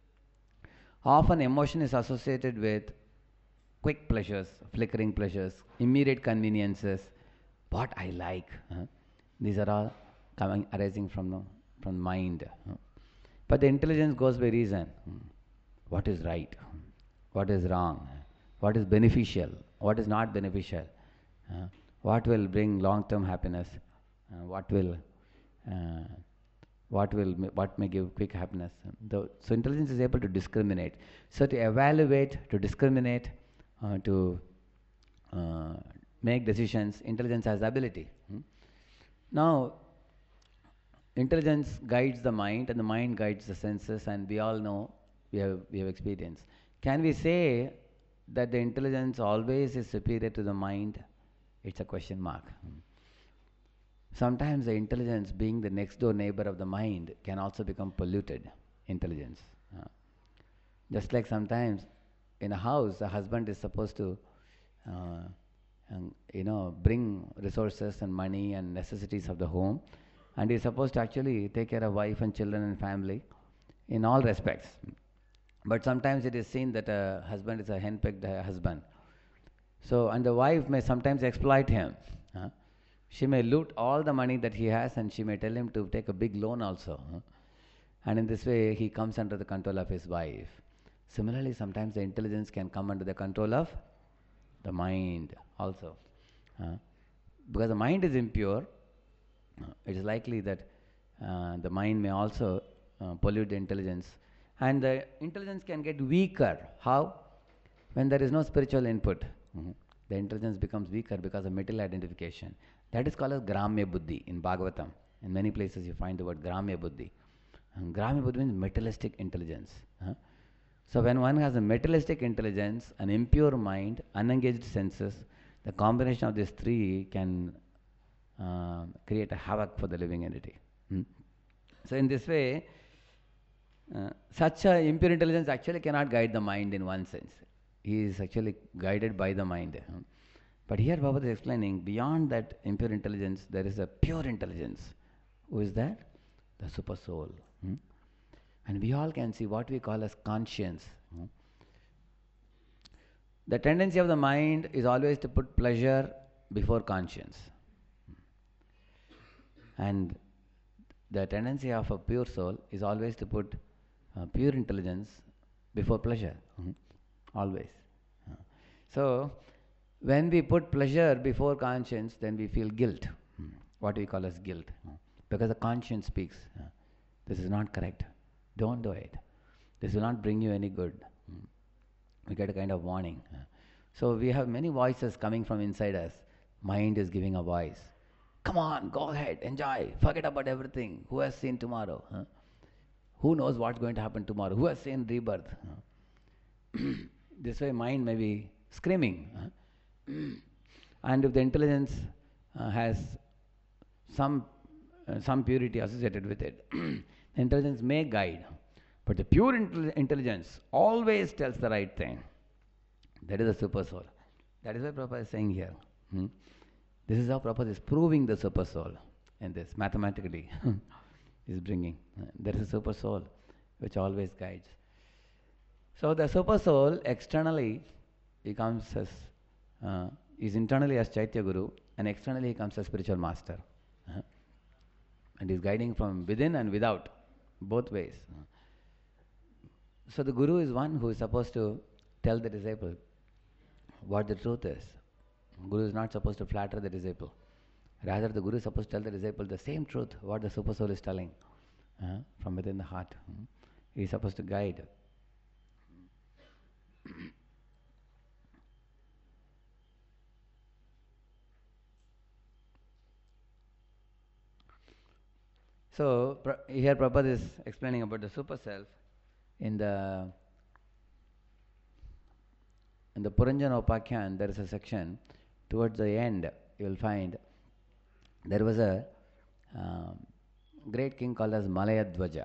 Speaker 1: Often, emotion is associated with quick pleasures, flickering pleasures, immediate conveniences, what I like. uh, These are all coming arising from the from mind. uh. But the intelligence goes by reason. Hmm. What is right? What is wrong? What is beneficial? What is not beneficial? Uh, what will bring long-term happiness? Uh, what will uh, what will what may give quick happiness? The, so intelligence is able to discriminate. So to evaluate, to discriminate, uh, to uh, make decisions, intelligence has the ability. Hmm? Now, intelligence guides the mind, and the mind guides the senses, and we all know we have we have experience. Can we say that the intelligence always is superior to the mind? It's a question mark. Sometimes the intelligence, being the next door neighbor of the mind, can also become polluted intelligence. Uh, just like sometimes in a house, the husband is supposed to, uh, and, you know, bring resources and money and necessities of the home, and he is supposed to actually take care of wife and children and family in all respects. But sometimes it is seen that a husband is a henpecked uh, husband. So, and the wife may sometimes exploit him. Huh? She may loot all the money that he has, and she may tell him to take a big loan also. Huh? And in this way, he comes under the control of his wife. Similarly, sometimes the intelligence can come under the control of the mind also. Uh, because the mind is impure, uh, it is likely that uh, the mind may also uh, pollute the intelligence. And the intelligence can get weaker. How? When there is no spiritual input. Mm-hmm. The intelligence becomes weaker because of material identification. That is called as Gramya Buddhi in Bhagavatam. In many places you find the word Gramya Buddhi. And Gramya Buddhi means materialistic intelligence. Huh? So when one has a materialistic intelligence, an impure mind, unengaged senses, the combination of these three can uh, create a havoc for the living entity. Hmm? So in this way, uh, such a impure intelligence actually cannot guide the mind in one sense. He is actually guided by the mind. Hmm? But here Baba is explaining, beyond that impure intelligence, there is a pure intelligence. Who is that? The super soul. Hmm? And we all can see what we call as conscience. Hmm? The tendency of the mind is always to put pleasure before conscience. And the tendency of a pure soul is always to put uh, pure intelligence before pleasure. Hmm? Always. Uh, so, when we put pleasure before conscience, then we feel guilt. Hmm. What we call as guilt. Hmm. Because the conscience speaks. Uh, this is not correct. Don't do it. This will not bring you any good. Hmm. We get a kind of warning. Uh, so we have many voices coming from inside us. Mind is giving a voice. Come on, go ahead, enjoy, forget about everything. Who has seen tomorrow? Huh? Who knows what's going to happen tomorrow? Who has seen rebirth? Huh? This way mind may be screaming. Huh? And if the intelligence uh, has some, uh, some purity associated with it, intelligence may guide. But the pure intel- intelligence always tells the right thing. That is the super soul. That is what Prabhupada is saying here. Hmm? This is how Prabhupada is proving the super soul in this, mathematically. Is bringing. Uh, there is a super soul which always guides. So the super soul externally he comes as, uh, is internally as Chaitya Guru, and externally he comes as spiritual master. Uh, and is guiding from within and without, both ways. Uh, so the Guru is one who is supposed to tell the disciple what the truth is. Guru is not supposed to flatter the disciple. Rather, the Guru is supposed to tell the disciple the same truth, what the super soul is telling uh, from within the heart. Hmm. He is supposed to guide. So, here Prabhupada is explaining about the super self in the in the Puranjana Upakhyan. There is a section towards the end. You will find there was a uh, great king called as Malayadwaja.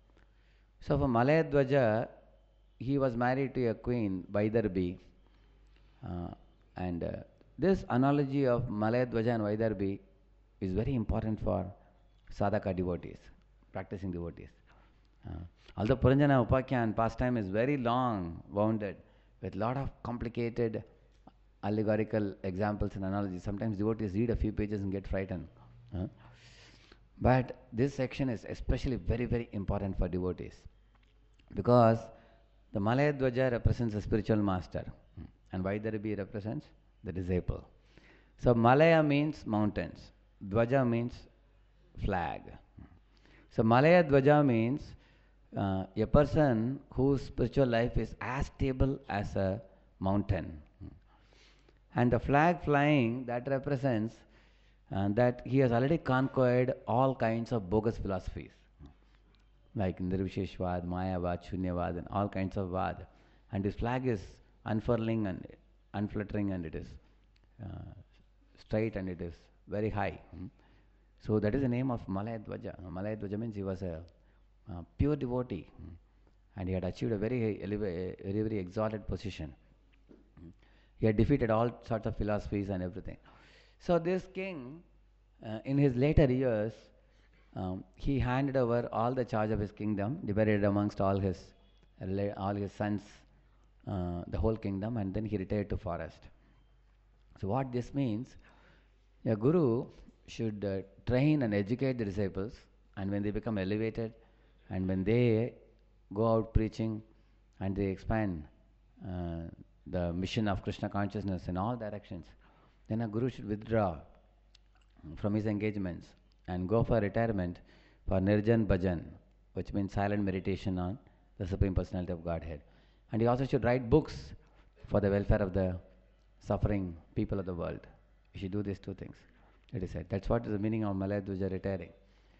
Speaker 1: So for Malayadwaja, he was married to a queen, Vaidarbi, Uh, and uh, this analogy of Malaya Dvaja and Vaidarbhi is very important for sadhaka devotees, practicing devotees. Uh, although Puranjana Upakhyan pastime is very long, wounded, with lot of complicated allegorical examples and analogies, sometimes devotees read a few pages and get frightened. Uh, but this section is especially very, very important for devotees, because the Malaya Dvaja represents the spiritual master, and Vaidarbhi represents the disciple. So Malaya means mountains, Dvaja means flag. So Malaya Dvaja means uh, a person whose spiritual life is as stable as a mountain. And the flag flying, that represents uh, that he has already conquered all kinds of bogus philosophies, like Nirvisheshvad, Mayavad, Shunyavad, and all kinds of Vad. And his flag is unfurling and unfluttering, and it is uh, straight, and it is very high. So that is the name of Malaya Dvaja. Malaya Dvaja means he was a uh, pure devotee, and he had achieved a very, very, very exalted position. He had defeated all sorts of philosophies and everything. So this king, uh, in his later years, um, he handed over all the charge of his kingdom, divided amongst all his all his sons, uh, the whole kingdom, and then he retired to forest. So what this means, a guru should uh, train and educate the disciples, and when they become elevated, and when they go out preaching, and they expand uh, the mission of Krishna consciousness in all directions, then a guru should withdraw from his engagements and go for retirement for Nirjan Bhajan, which means silent meditation on the Supreme Personality of Godhead. And he also should write books for the welfare of the suffering people of the world. He should do these two things, it is said. That's what is the meaning of Malaya Dvaja retiring.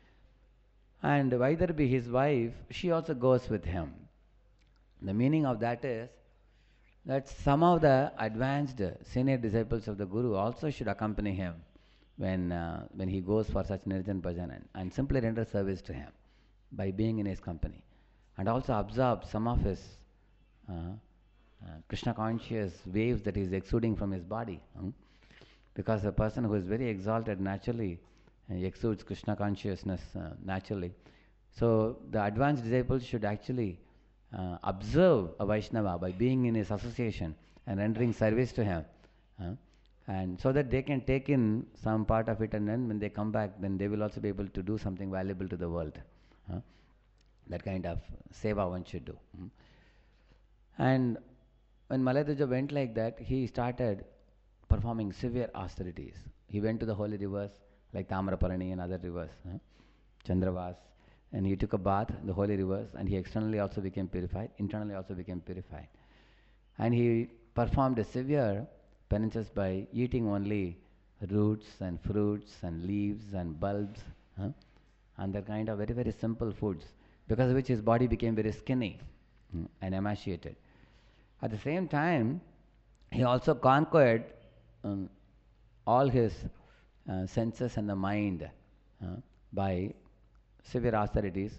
Speaker 1: And Vaidarbhi, his wife, she also goes with him. The meaning of that is that some of the advanced senior disciples of the Guru also should accompany him when uh, when he goes for such Nirjan Bhajan, and, and simply render service to him by being in his company, and also absorb some of his uh, uh, Krishna conscious waves that he is exuding from his body. Hmm? Because a person who is very exalted naturally uh, exudes Krishna consciousness uh, naturally. So the advanced disciples should actually uh, observe a Vaishnava by being in his association and rendering service to him. Uh, and so that they can take in some part of it, and then when they come back, then they will also be able to do something valuable to the world. Uh, that kind of seva one should do. Mm. And when Malaya Dvaja went like that, he started performing severe austerities. He went to the holy rivers like Tamraparani and other rivers, uh, Chandravas, and he took a bath in the holy rivers, and he externally also became purified, internally also became purified. And he performed a severe penances by eating only roots and fruits and leaves and bulbs, huh? and that kind of very, very simple foods, because of which his body became very skinny mm, and emaciated. At the same time, he also conquered um, all his uh, senses and the mind uh, by severe austerities,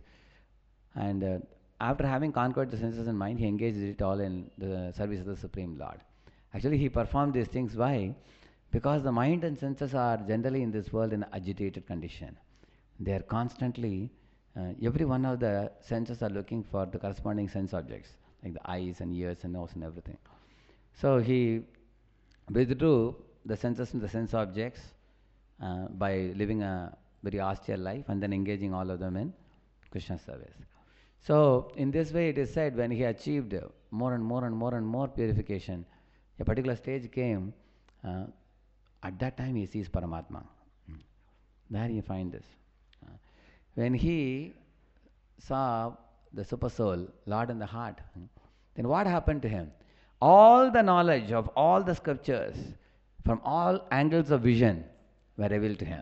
Speaker 1: and uh, after having conquered the senses and mind, he engaged it all in the service of the Supreme Lord. Actually, he performed these things. Why? Because the mind and senses are generally in this world in an agitated condition. They are constantly, uh, every one of the senses are looking for the corresponding sense objects, like the eyes and ears and nose and everything. So he withdrew the senses and the sense objects uh, by living a very austere life, and then engaging all of them in Krishna service. So in this way, it is said, when he achieved more and more and more and more purification, a particular stage came, uh, at that time he sees Paramatma. There you find this. Uh, when he saw the super soul, Lord in the heart, then what happened to him? All the knowledge of all the scriptures from all angles of vision were revealed to him.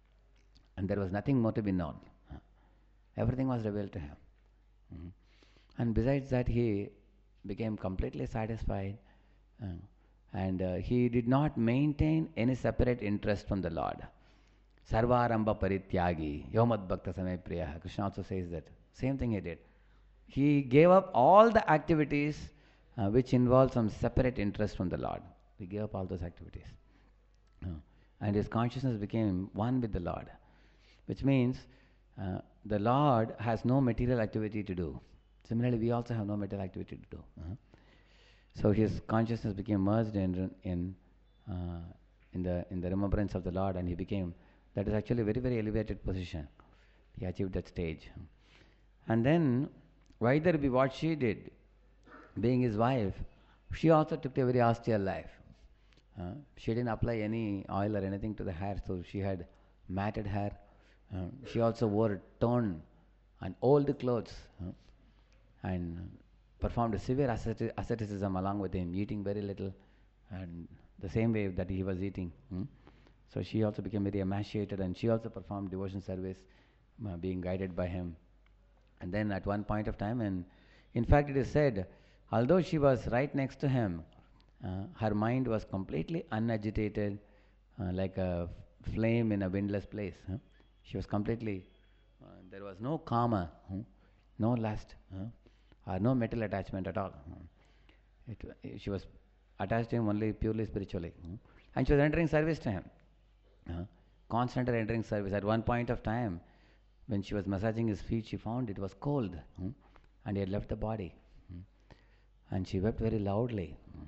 Speaker 1: And there was nothing more to be known. Uh, everything was revealed to him. Mm. And besides that, he became completely satisfied, uh, and uh, he did not maintain any separate interest from the Lord. Sarvaramba parityagi, yomad bhakta samay priya. Krishna also says that. Same thing he did. He gave up all the activities uh, which involve some separate interest from the Lord. He gave up all those activities. Uh, and his consciousness became one with the Lord, which means uh, the Lord has no material activity to do. Similarly, we also have no material activity to do. Uh-huh. So his consciousness became merged in in uh, in the in the remembrance of the Lord, and he became. That is actually a very very elevated position. He achieved that stage. And then Vaidarbi, what she did, being his wife, she also took a very austere life. Uh, she didn't apply any oil or anything to the hair, so she had matted hair. Uh, she also wore torn and old clothes, uh, and performed a severe asceti- asceticism along with him, eating very little, and the same way that he was eating. Hmm? So she also became very emaciated, and she also performed devotion service, uh, being guided by him. And then at one point of time, and in fact it is said, although she was right next to him, uh, her mind was completely unagitated, uh, like a flame in a windless place. Huh? She was completely, uh, there was no karma, huh? No lust, huh? Or no mental attachment at all. It, it, she was attached to him only purely spiritually. Huh? And she was entering service to him. Uh, constantly entering service. At one point of time, when she was massaging his feet, she found it was cold, hmm? and he had left the body. Hmm? And she wept very loudly. Hmm?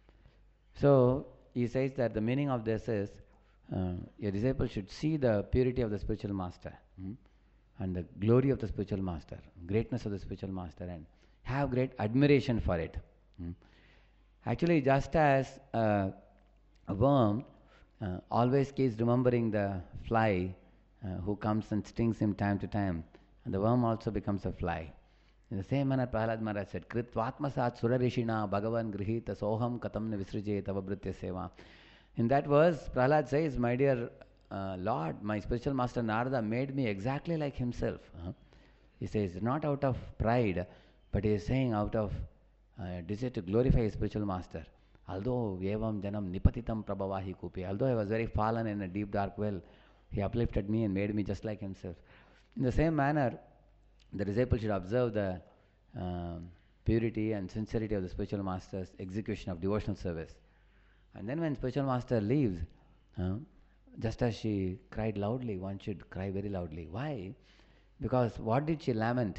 Speaker 1: So he says that the meaning of this is uh, a disciple should see the purity of the spiritual master, hmm? and the glory of the spiritual master, greatness of the spiritual master, and have great admiration for it. Hmm? Actually, just as uh, a worm uh, always keeps remembering the fly uh, who comes and stings him time to time, and the worm also becomes a fly. In the same manner, Prahlad Maharaj said, Kritvatmasat surarishina bhagavan grihita soham katam ne visrije tavabhritya seva. In that verse, Prahlad says, my dear uh, Lord, my spiritual master Narada made me exactly like himself. Uh, he says, not out of pride, but he is saying out of uh, desire to glorify his spiritual master. Although evam janam nipatitam prabhavahi kupi, although I was very fallen in a deep dark well, he uplifted me and made me just like himself. In the same manner, the disciple should observe the um, purity and sincerity of the spiritual master's execution of devotional service. And then when spiritual master leaves, uh, just as she cried loudly, one should cry very loudly. Why? Because what did she lament?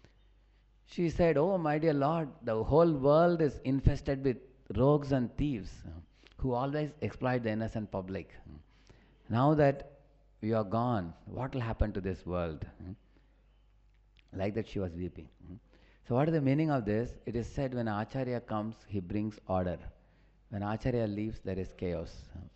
Speaker 1: She said, oh my dear Lord, the whole world is infested with rogues and thieves uh, who always exploit the innocent public. Now that you are gone, what will happen to this world? Hmm? Like that she was weeping. Hmm? So what is the meaning of this? It is said when Acharya comes, he brings order. When Acharya leaves, there is chaos.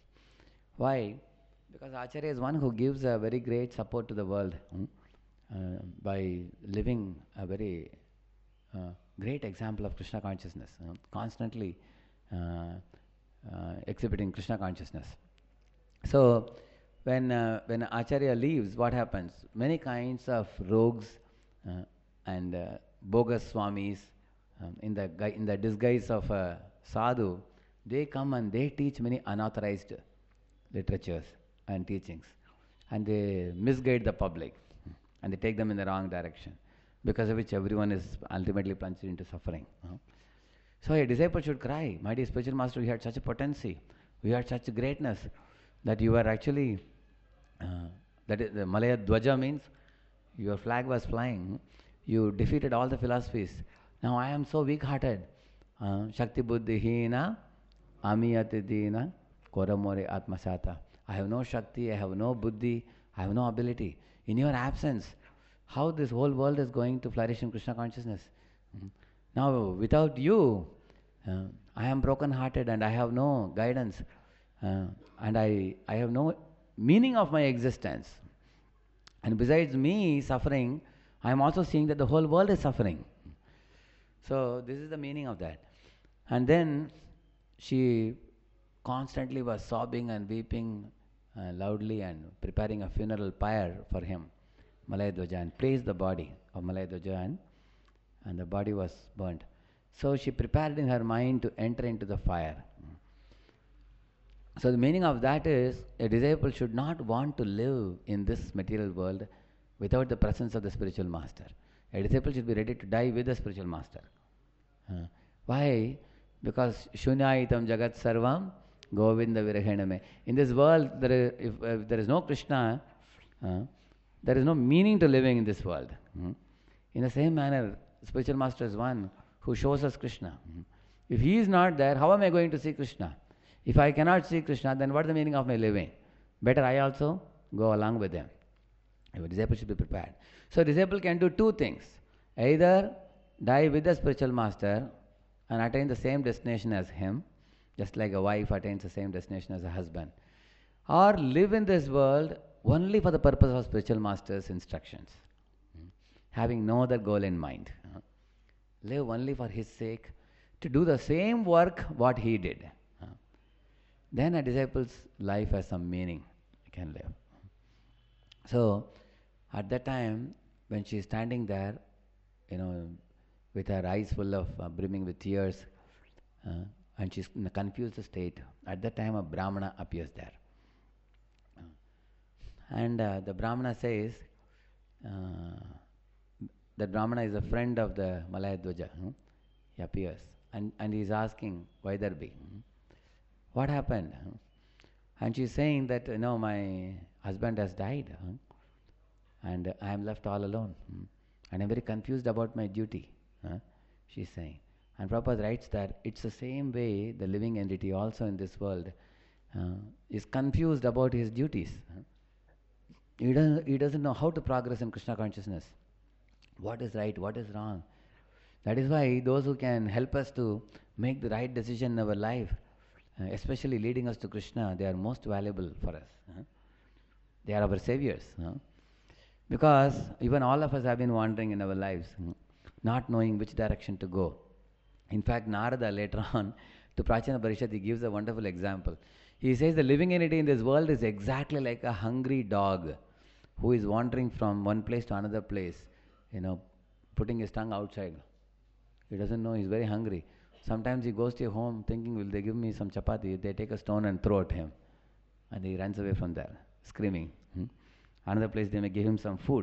Speaker 1: Why? Because Acharya is one who gives a very great support to the world hmm? uh, by living a very uh, great example of Krishna consciousness, uh, constantly uh, uh, exhibiting Krishna consciousness. So, when uh, when Acharya leaves, what happens? Many kinds of rogues uh, and uh, bogus swamis, um, in the gu- in the disguise of a sadhu, they come and they teach many unauthorized literatures and teachings, and they misguide the public, and they take them in the wrong direction, because of which everyone is ultimately plunged into suffering. Uh. So a disciple should cry, my dear spiritual master, we had such a potency, we had such greatness, that you were actually, uh, that is, the Malaya Dwaja means your flag was flying, you defeated all the philosophies. Now I am so weak-hearted. Uh, Shakti buddhi hina, amiyati dina, koramore atmasata. I have no Shakti, I have no buddhi, I have no ability. In your absence, how this whole world is going to flourish in Krishna consciousness? Mm-hmm. Now, without you, uh, I am broken-hearted and I have no guidance, uh, and I, I have no meaning of my existence. And besides me suffering, I am also seeing that the whole world is suffering. So, this is the meaning of that. And then she constantly was sobbing and weeping uh, loudly and preparing a funeral pyre for him, Malaya Dwaja, and placed the body of Malaya Dwaja, and, and the body was burnt. So she prepared in her mind to enter into the fire. So the meaning of that is, a disciple should not want to live in this material world without the presence of the spiritual master. A disciple should be ready to die with the spiritual master. Uh, why? Because shunyayitam jagat sarvam Govinda Virahaname. In this world, there is, if, if there is no Krishna, uh, there is no meaning to living in this world. Mm. In the same manner, spiritual master is one who shows us Krishna. Mm. If he is not there, how am I going to see Krishna? If I cannot see Krishna, then what is the meaning of my living? Better I also go along with him. A disciple should be prepared. So a disciple can do two things. Either die with the spiritual master and attain the same destination as him, just like a wife attains the same destination as a husband. Or live in this world only for the purpose of spiritual master's instructions, having no other goal in mind. Live only for his sake, to do the same work what he did. Then a disciple's life has some meaning, he can live. So, at that time, when she is standing there, you know, with her eyes full of, uh, brimming with tears, uh, and she's in a confused state, at that time a Brahmana appears there. Uh, and uh, the Brahmana says, uh, that Brahmana is a friend of the Malayadwaja. Hmm? He appears, and, and he is asking, Vaidarbi, hmm? what happened? Hmm? And she is saying that, you know, my husband has died, hmm? and I am left all alone, hmm? and I am very confused about my duty, huh? She is saying. And Prabhupada writes that it's the same way the living entity also in this world uh, is confused about his duties. Huh? He doesn't, he doesn't know how to progress in Krishna consciousness. What is right, what is wrong. That is why those who can help us to make the right decision in our life, uh, especially leading us to Krishna, they are most valuable for us. Huh? They are our saviors. Huh? Because even all of us have been wandering in our lives, huh? not knowing which direction to go. In fact, Narada later on, to Prachina Parishad, he gives a wonderful example. He says the living entity in this world is exactly like a hungry dog who is wandering from one place to another place, you know, putting his tongue outside. He doesn't know, he's very hungry. Sometimes he goes to your home thinking, will they give me some chapati? They take a stone and throw at him. And he runs away from there, screaming. Hmm? Another place they may give him some food.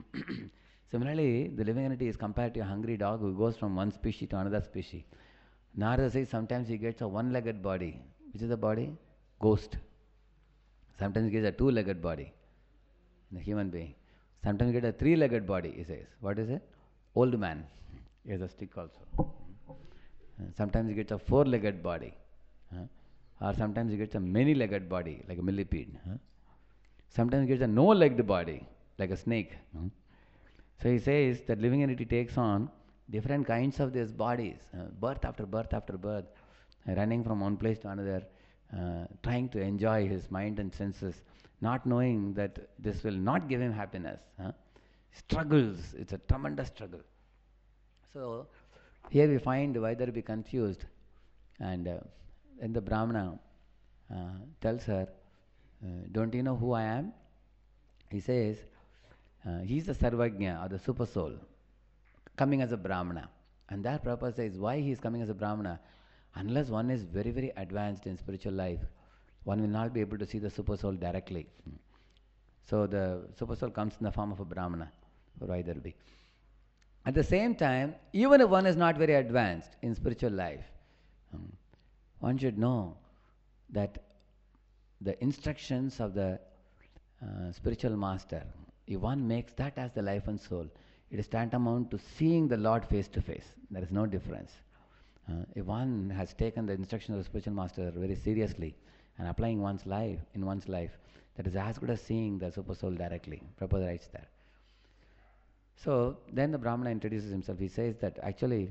Speaker 1: Similarly, the living entity is compared to a hungry dog who goes from one species to another species. Narada says sometimes he gets a one-legged body. Which is the body? Ghost. Sometimes he gets a two-legged body, the human being. Sometimes you get a three-legged body, he says. What is it? Old man. He has a stick also. Sometimes he gets a four-legged body. Huh? Or sometimes he gets a many-legged body, like a millipede. Huh? Sometimes he gets a no-legged body, like a snake. Huh? So he says that living entity takes on different kinds of these bodies, uh, birth after birth after birth, uh, running from one place to another, uh, trying to enjoy his mind and senses, not knowing that this will not give him happiness. Huh? Struggles, it's a tremendous struggle. So here we find Vaidarbi confused, and uh, then the Brahmana uh, tells her, uh, don't you know who I am? He says, uh, he's the Sarvajna or the super soul, coming as a Brahmana. And that Prabhupada says why he is coming as a Brahmana. Unless one is very, very advanced in spiritual life, one will not be able to see the super soul directly. So the super soul comes in the form of a Brahmana, for Vaidarbi. At the same time, even if one is not very advanced in spiritual life, um, one should know that the instructions of the uh, spiritual master, if one makes that as the life and soul, it is tantamount to seeing the Lord face to face. There is no difference. Uh, if one has taken the instructions of the spiritual master very seriously and applying one's life in one's life, that is as good as seeing the super soul directly. Prabhupada writes there. So then the Brahmana introduces himself. He says that actually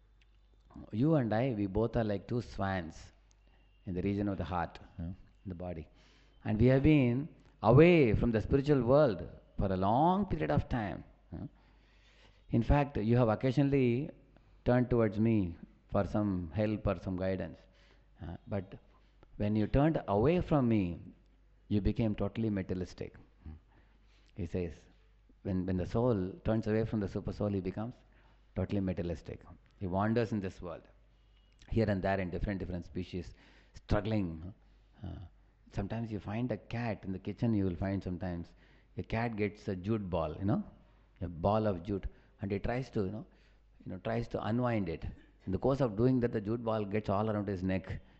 Speaker 1: you and I, we both are like two swans in the region of the heart, uh, in the body. And we have been away from the spiritual world for a long period of time. Uh. In fact, you have occasionally turned towards me for some help or some guidance. Uh, but when you turned away from me, you became totally materialistic. He says, when, when the soul turns away from the super soul, he becomes totally materialistic. He wanders in this world, here and there in different, different species, struggling. Uh, sometimes you find a cat in the kitchen, you will find sometimes a cat gets a jute ball, you know, a ball of jute, and he tries to, you know, you know, tries to unwind it. In the course of doing that, the jute ball gets all around his neck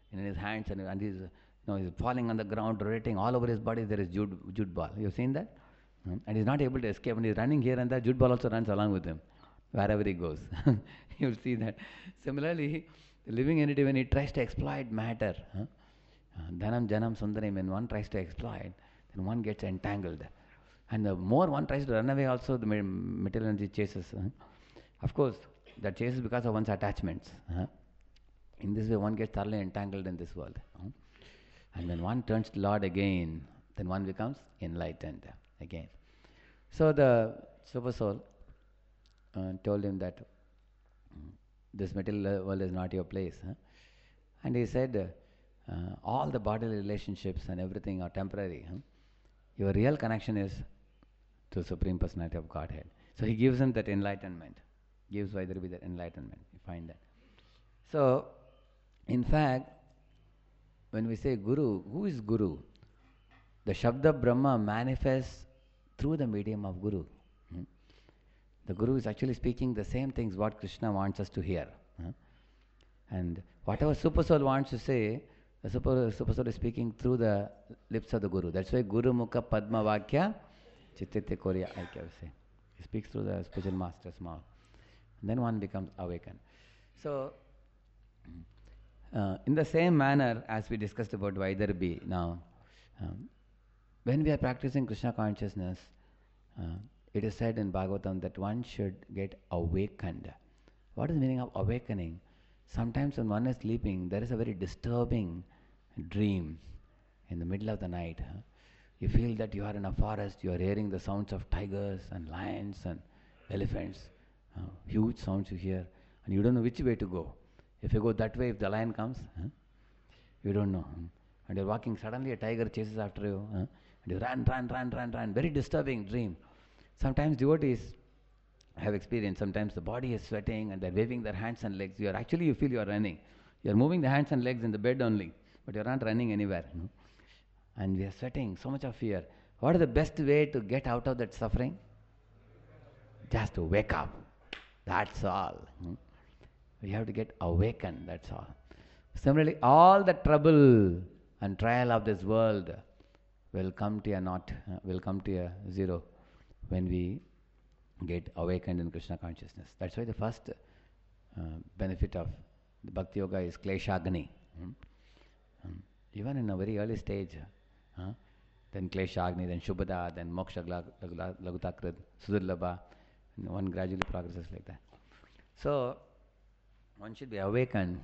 Speaker 1: in his hands, and, and he's, you know, he's falling on the ground, rotating all over his body. There is Jude, Jude ball. You've seen that? Hmm? And he's not able to escape. And he's running here and there. Jude ball also runs along with him, wherever he goes. You'll see that. Similarly, the living entity, when he tries to exploit matter, huh? uh, Dhanam, Janam, Sundaram, when one tries to exploit, then one gets entangled. And the more one tries to run away, also the material energy chases. Huh? Of course, that chases because of one's attachments. Huh? In this way, one gets thoroughly entangled in this world. Huh? And when one turns to Lord again, then one becomes enlightened again. So the Super Soul uh, told him that um, this material world is not your place. Huh? And he said, uh, all the bodily relationships and everything are temporary. Huh? Your real connection is to Supreme Personality of Godhead. So he gives him that enlightenment. Gives Vaidarbhi that enlightenment. You find that. So, in fact, when we say Guru, who is Guru? The Shabda Brahma manifests through the medium of Guru. Hmm? The Guru is actually speaking the same things what Krishna wants us to hear. Huh? And whatever Super Soul wants to say, the Super, Super Soul is speaking through the lips of the Guru. That's why Guru Mukha Padma Vakya Chittite Korya Aikya say. He speaks through the spiritual master's mouth. And then one becomes awakened. So, uh, in the same manner as we discussed about Vaidarbhi now, um, when we are practicing Krishna consciousness, uh, it is said in Bhagavatam that one should get awakened. What is the meaning of awakening? Sometimes when one is sleeping, there is a very disturbing dream in the middle of the night. Huh? You feel that you are in a forest, you are hearing the sounds of tigers and lions and elephants, uh, huge sounds you hear, and you don't know which way to go. If you go that way, if the lion comes, huh? You don't know. Huh? And you're walking, suddenly a tiger chases after you, huh? And you run, run, run, run, run. Very disturbing dream. Sometimes devotees have experienced, sometimes the body is sweating and they're waving their hands and legs. You are actually, you feel you are running. You are moving the hands and legs in the bed only, but you're not running anywhere. You know? And we are sweating, so much of fear. What is the best way to get out of that suffering? Just to wake up. That's all. Hmm? We have to get awakened, that's all. Similarly, all the trouble and trial of this world will come to a not, uh, will come to a zero when we get awakened in Krishna consciousness. That's why the first uh, benefit of the Bhakti Yoga is Kleshagni. Hmm? Um, even in a very early stage, huh? Then Kleshagni, then Shubhada, then Moksha Lagutakrit, Sudurlabha, and one gradually progresses like that. So, one should be awakened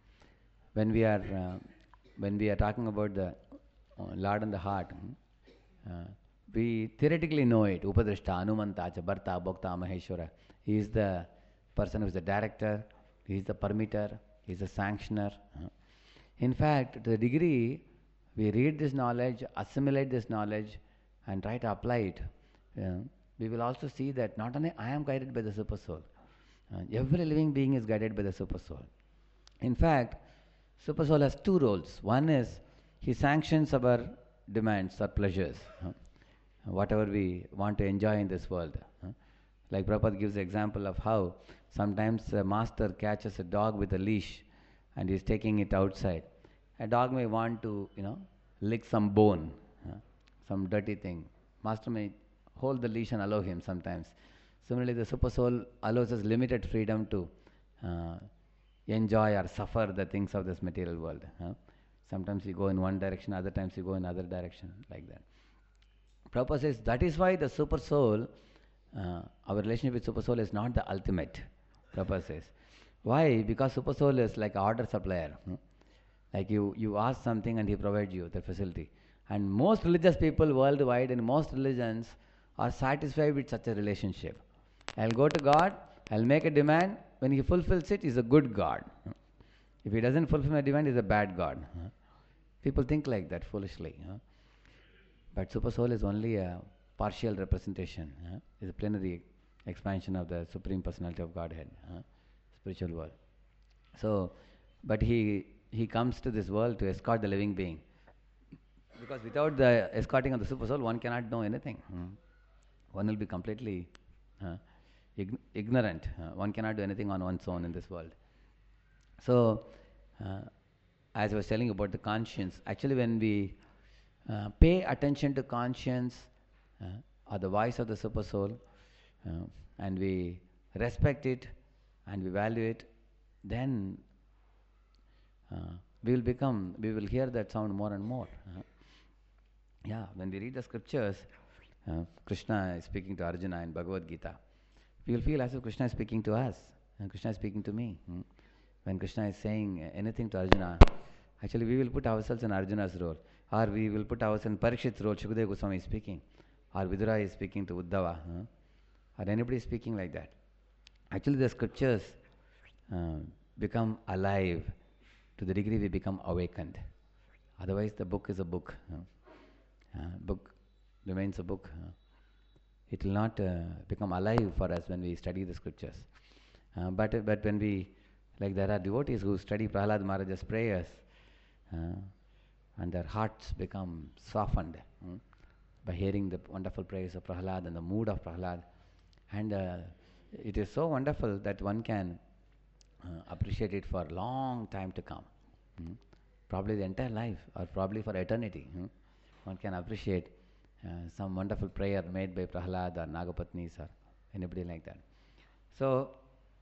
Speaker 1: when we are uh, when we are talking about the uh, Lord and the heart. Uh, we theoretically know it. Upadrishta, Anumanta, Bharta, Bhokta, Maheshwara. He is the person who is the director. He is the permitter. He is the sanctioner. Uh, in fact, to the degree we read this knowledge, assimilate this knowledge, and try to apply it, uh, we will also see that not only I am guided by the Super Soul. Uh, every living being is guided by the Super Soul. In fact, Super Soul has two roles. One is he sanctions our demands or pleasures, uh, whatever we want to enjoy in this world. Uh, like Prabhupada gives the example of how sometimes a master catches a dog with a leash and he is taking it outside. A dog may want to, you know, lick some bone, uh, some dirty thing. Master may hold the leash and allow him sometimes. Similarly, the Super Soul allows us limited freedom to uh, enjoy or suffer the things of this material world. Huh? Sometimes we go in one direction, other times we go in other direction, like that. Prabhupada says that is why the Super Soul, uh, our relationship with Super Soul is not the ultimate. Prabhupada says. Why? Because Super Soul is like an order supplier. Hmm? Like you, you ask something and he provides you the facility. And most religious people worldwide in most religions are satisfied with such a relationship. I'll go to God, I'll make a demand. When he fulfills it, he's a good God. If he doesn't fulfill my demand, he's a bad God. People think like that foolishly. But Super Soul is only a partial representation. It's a plenary expansion of the Supreme Personality of Godhead, spiritual world. So, but he he comes to this world to escort the living being. Because without the escorting of the Super Soul, one cannot know anything. One will be completely uh, ign ignorant. Uh, one cannot do anything on one's own in this world. So, uh, as I was telling about the conscience, actually when we uh, pay attention to conscience uh, or the voice of the super soul, uh, and we respect it and we value it, then uh, we will become, we will hear that sound more and more. Uh, yeah, when we read the scriptures, uh, Krishna is speaking to Arjuna in Bhagavad Gita. We will feel as if Krishna is speaking to us and Krishna is speaking to me. Hmm? When Krishna is saying anything to Arjuna, actually we will put ourselves in Arjuna's role, or we will put ourselves in Parikshit's role. Shukadeva Goswami is speaking, or Vidura is speaking to Uddhava, huh? Or anybody is speaking like that. Actually the scriptures uh, become alive to the degree we become awakened. Otherwise the book is a book. Huh? Uh, book remains a book. Huh? It will not uh, become alive for us when we study the scriptures. Uh, but, uh, but when we, like there are devotees who study Prahlad Maharaja's prayers, uh, and their hearts become softened hmm, by hearing the wonderful prayers of Prahlad and the mood of Prahlad. And uh, it is so wonderful that one can uh, appreciate it for a long time to come. Hmm. Probably the entire life, or probably for eternity. Hmm. One can appreciate uh, some wonderful prayer made by Prahlad or Nagapatnis or anybody like that. So,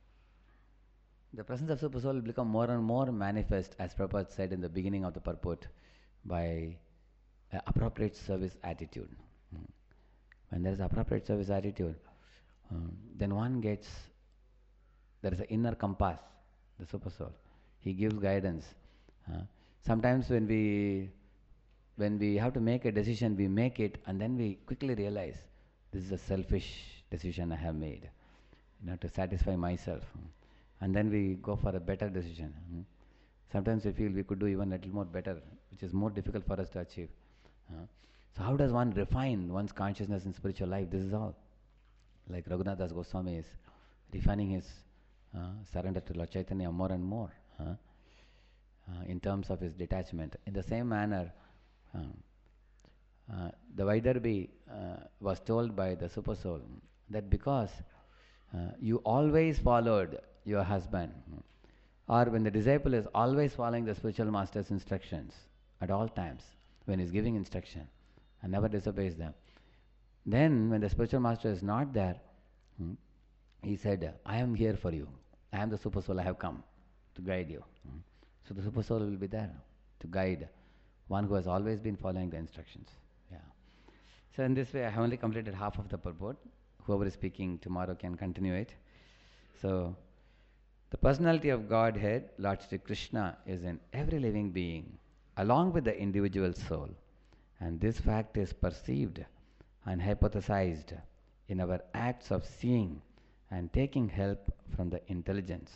Speaker 1: the presence of Super Soul will become more and more manifest, as Prabhupada said in the beginning of the purport, by uh, appropriate service attitude. Hmm. When there is appropriate service attitude, um, then one gets, there is an inner compass, the Super Soul. He gives guidance. Uh, sometimes when we when we have to make a decision, we make it and then we quickly realize this is a selfish decision I have made, you know, to satisfy myself. And then we go for a better decision. Hmm. Sometimes we feel we could do even a little more better, which is more difficult for us to achieve. Uh, so how does one refine one's consciousness in spiritual life? This is all. Like Raghunath Das Goswami is refining his uh, surrender to Lord Chaitanya more and more uh, uh, in terms of his detachment. In the same manner, um, uh, the Vaidarbhi uh, was told by the Super Soul that because uh, you always followed your husband, or when the disciple is always following the spiritual master's instructions at all times, when he's giving instruction and never disobeys them, then when the spiritual master is not there, hmm, he said, I am here for you. I am the Super Soul, I have come to guide you. Hmm. So the Super Soul will be there to guide one who has always been following the instructions. Yeah. So in this way, I have only completed half of the purport. Whoever is speaking tomorrow can continue it. So, the personality of Godhead, Lord Sri Krishna, is in every living being, along with the individual soul. And this fact is perceived and hypothesized in our acts of seeing and taking help from the intelligence.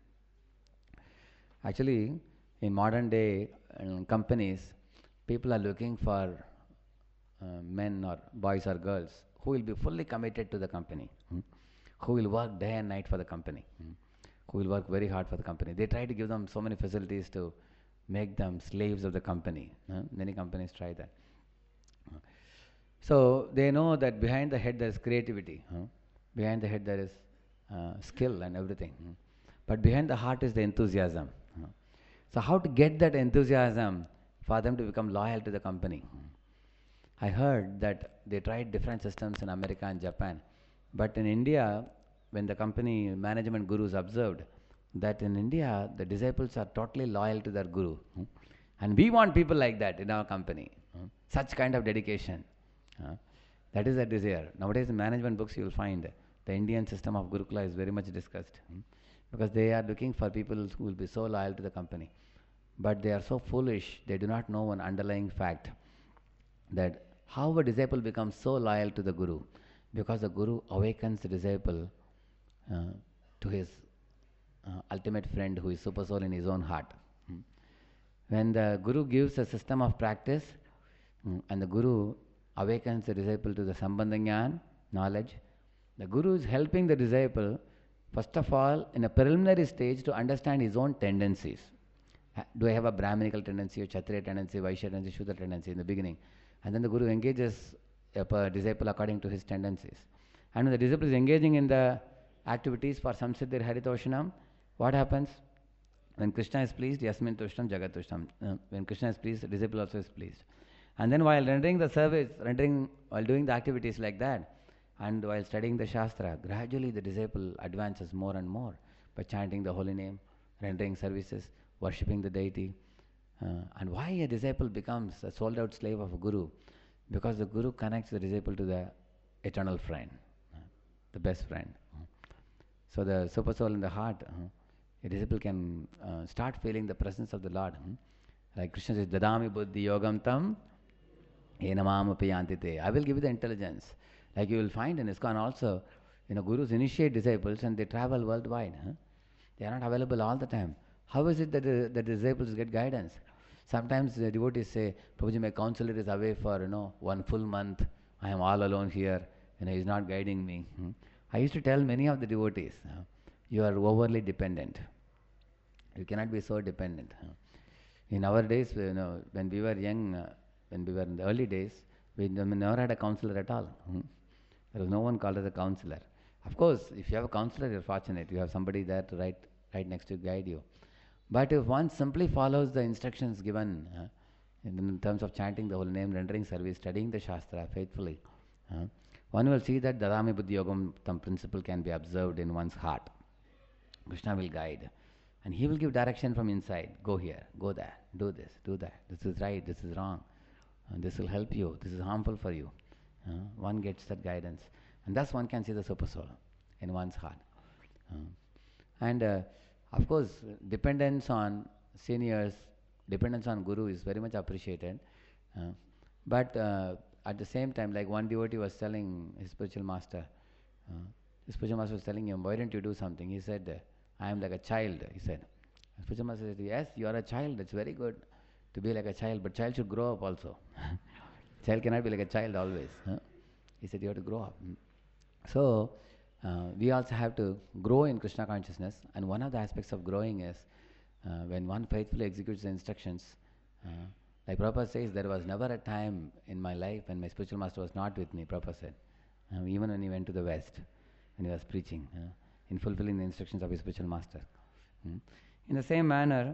Speaker 1: Actually, in modern day uh, companies, people are looking for uh, men or boys or girls who will be fully committed to the company, hmm? who will work day and night for the company, hmm? who will work very hard for the company. They try to give them so many facilities to make them slaves of the company. Huh? Many companies try that. So they know that behind the head there is creativity. Huh? Behind the head there is uh, skill and everything. Hmm? But behind the heart is the enthusiasm. Huh? So how to get that enthusiasm for them to become loyal to the company? Hmm? I heard that they tried different systems in America and Japan. But in India, when the company management gurus observed that in India, the disciples are totally loyal to their guru. Hmm? And we want people like that in our company. Hmm? Such kind of dedication. Uh, that is the desire. Nowadays in management books you will find the Indian system of Gurukula is very much discussed. Hmm? Because they are looking for people who will be so loyal to the company. But they are so foolish, they do not know one underlying fact, that how a disciple becomes so loyal to the Guru. Because the Guru awakens the disciple uh, to his uh, ultimate friend who is Super Soul in his own heart. Hmm. When the Guru gives a system of practice hmm, and the Guru awakens the disciple to the Sambandha Jnana, knowledge, the Guru is helping the disciple, first of all, in a preliminary stage to understand his own tendencies. Do I have a Brahminical tendency, a Kshatriya tendency, Vaishya tendency, Shudra tendency in the beginning? And then the Guru engages a disciple according to his tendencies. And when the disciple is engaging in the activities for Samsiddhir Haritoshanam, what happens? When Krishna is pleased, Yasmin Tushtam Jagat Tushtam. Uh, when Krishna is pleased, the disciple also is pleased. And then while rendering the service, rendering, while doing the activities like that, and while studying the Shastra, gradually the disciple advances more and more by chanting the holy name, rendering services, worshipping the deity. Uh, and why a disciple becomes a sold out slave of a guru? Because the guru connects the disciple to the eternal friend, uh, the best friend. Uh. So the super soul in the heart, uh, a disciple can uh, start feeling the presence of the Lord. Uh. Like Krishna says, Dadami buddhi yogam tam enamam apiyantite. I will give you the intelligence. Like you will find in ISKCON also, you know, gurus initiate disciples and they travel worldwide. Huh? They are not available all the time. How is it that the, the disciples get guidance? Sometimes the devotees say, Prabhuji, my counselor is away for, you know, one full month. I am all alone here. You know, he is not guiding me. Hmm? I used to tell many of the devotees, uh, you are overly dependent. You cannot be so dependent. Huh? In our days, you know, when we were young, uh, when we were in the early days, we never had a counselor at all. Hmm? There was no one called as a counselor. Of course, if you have a counselor, you're fortunate. You have somebody there to right, right next to guide you. But if one simply follows the instructions given uh, in, in terms of chanting the holy name, rendering service, studying the Shastra faithfully, uh, one will see that Dadami Buddhi Yogam Tam principle can be observed in one's heart. Krishna will guide. And he will give direction from inside. Go here, go there, do this, do that. This is right, this is wrong. And this will help you, this is harmful for you. Uh, one gets that guidance. And thus one can see the super soul in one's heart. Uh, and uh, of course, dependence on seniors, dependence on guru is very much appreciated. Uh, but uh, at the same time, like one devotee was telling his spiritual master, uh, his spiritual master was telling him, why don't you do something? He said, I am like a child, he said. His spiritual master said, yes, you are a child, that's very good to be like a child, but child should grow up also. Child cannot be like a child always. Huh? He said, you have to grow up. So, uh, we also have to grow in Krishna consciousness, and one of the aspects of growing is uh, when one faithfully executes the instructions. Uh, like Prabhupada says, there was never a time in my life when my spiritual master was not with me, Prabhupada said. Uh, even when he went to the West, when he was preaching, uh, in fulfilling the instructions of his spiritual master. Mm. In the same manner,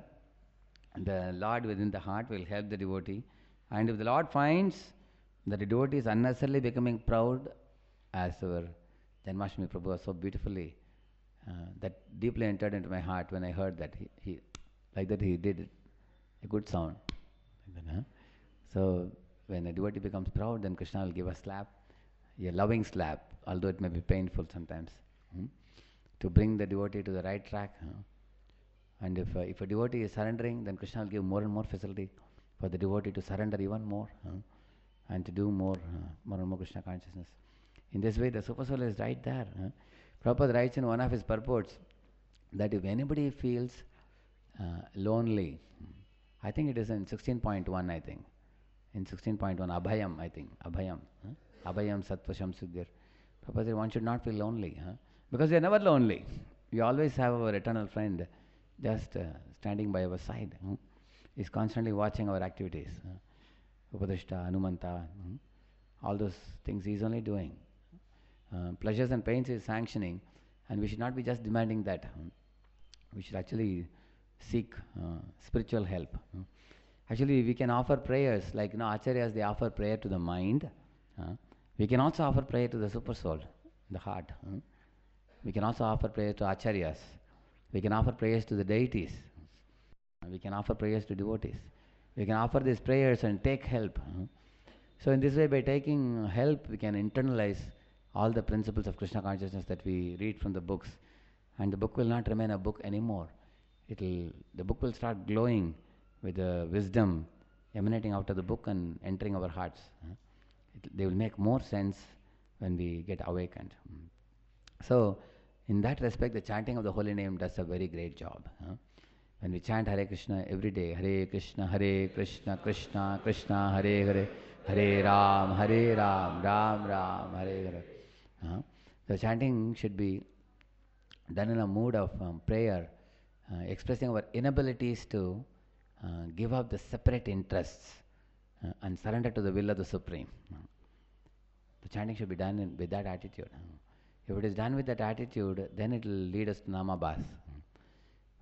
Speaker 1: the Lord within the heart will help the devotee. And if the Lord finds that the devotee is unnecessarily becoming proud, as our Janmashtami Prabhu so beautifully, uh, that deeply entered into my heart when I heard that. He, he like that he did a good sound. Like that, huh? So when a devotee becomes proud, then Krishna will give a slap, a loving slap, although it may be painful sometimes, hmm? to bring the devotee to the right track. Huh? And if, uh, if a devotee is surrendering, then Krishna will give more and more facility for the devotee to surrender even more, huh? and to do more, uh, more and more Krishna consciousness. In this way, the Super Soul is right there. Huh? Prabhupada writes in one of his purports that if anybody feels uh, lonely, I think it is in sixteen point one, I think. In sixteen point one, Abhayam, I think. Abhayam. Huh? Abhayam Sattva Shamsuddhir. Prabhupada said one should not feel lonely. Huh? Because we are never lonely. We always have our eternal friend just uh, standing by our side. Huh? He's constantly watching our activities. Huh? Upadishta, Hanumanta, huh? all those things he's only doing. Uh, pleasures and pains is sanctioning, and we should not be just demanding that. Huh? We should actually seek uh, spiritual help. Huh? Actually, we can offer prayers, like you know, acharyas, they offer prayer to the mind. Huh? We can also offer prayer to the super soul, the heart. Huh? We can also offer prayer to acharyas. We can offer prayers to the deities. We can offer prayers to devotees. We can offer these prayers and take help. Huh? So in this way, by taking help, we can internalize all the principles of Krishna consciousness that we read from the books. And the book will not remain a book anymore. It'll, the book will start glowing with the wisdom emanating out of the book and entering our hearts. Huh? It, they will make more sense when we get awakened. So, in that respect, the chanting of the holy name does a very great job. Huh? When we chant Hare Krishna every day, Hare Krishna, Hare Krishna, Krishna Krishna, Hare Hare, Hare Ram, Hare Ram, Ram Ram, Hare Hare. Uh-huh. The chanting should be done in a mood of um, prayer, uh, expressing our inabilities to uh, give up the separate interests uh, and surrender to the will of the Supreme. Uh, the chanting should be done in, with that attitude. Uh, if it is done with that attitude, then it will lead us to Namabhas.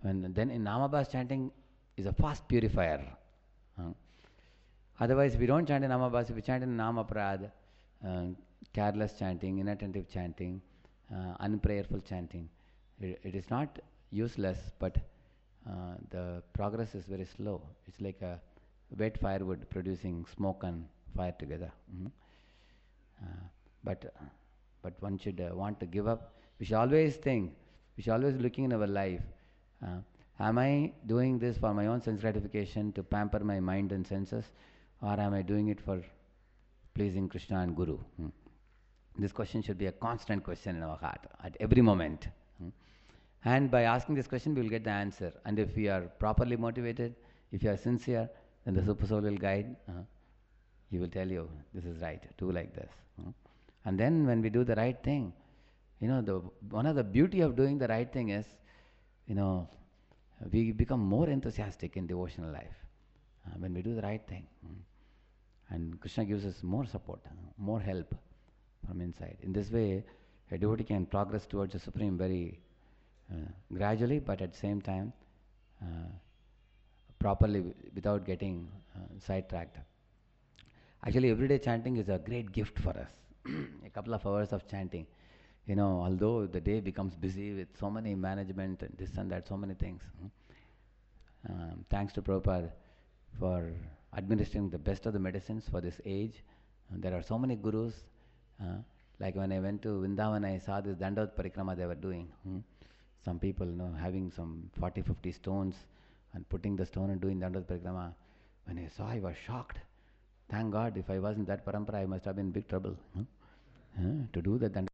Speaker 1: And then in Namabhas chanting is a fast purifier. Uh, Otherwise, if we don't chant in Namabhas, if we chant in Namaprad, uh, careless chanting, inattentive chanting, uh, unprayerful chanting, it, it is not useless, but uh, the progress is very slow. It's like a wet firewood producing smoke and fire together. Mm-hmm. uh, but uh, but one should uh, want to give up. We should always think, we should always looking in our life, uh, am I doing this for my own sense gratification to pamper my mind and senses, or am I doing it for pleasing Krishna and Guru? Hmm. This question should be a constant question in our heart at every moment. Hmm. And by asking this question, we will get the answer. And if we are properly motivated, if you are sincere, then the Super Soul will guide. Uh, he will tell you, this is right, do like this. Hmm. And then when we do the right thing, you know, the one of the beauty of doing the right thing is, you know, we become more enthusiastic in devotional life uh, when we do the right thing. Hmm. And Krishna gives us more support, uh, more help from inside. In this way, a devotee can progress towards the Supreme very uh, gradually, but at the same time, uh, properly w- without getting uh, sidetracked. Actually, everyday chanting is a great gift for us. A couple of hours of chanting. You know, although the day becomes busy with so many management and this and that, so many things. hmm, Um, thanks to Prabhupada for administering the best of the medicines for this age. And there are so many gurus. Uh, like when I went to Vrindavan, I saw this Dandavat Parikrama they were doing. Hmm. Some people, you know, having some forty, fifty stones and putting the stone and doing Dandavat Parikrama. When I saw, I was shocked. Thank God, if I wasn't that parampara, I must have been in big trouble. Hmm. Uh, to do that Dandavat.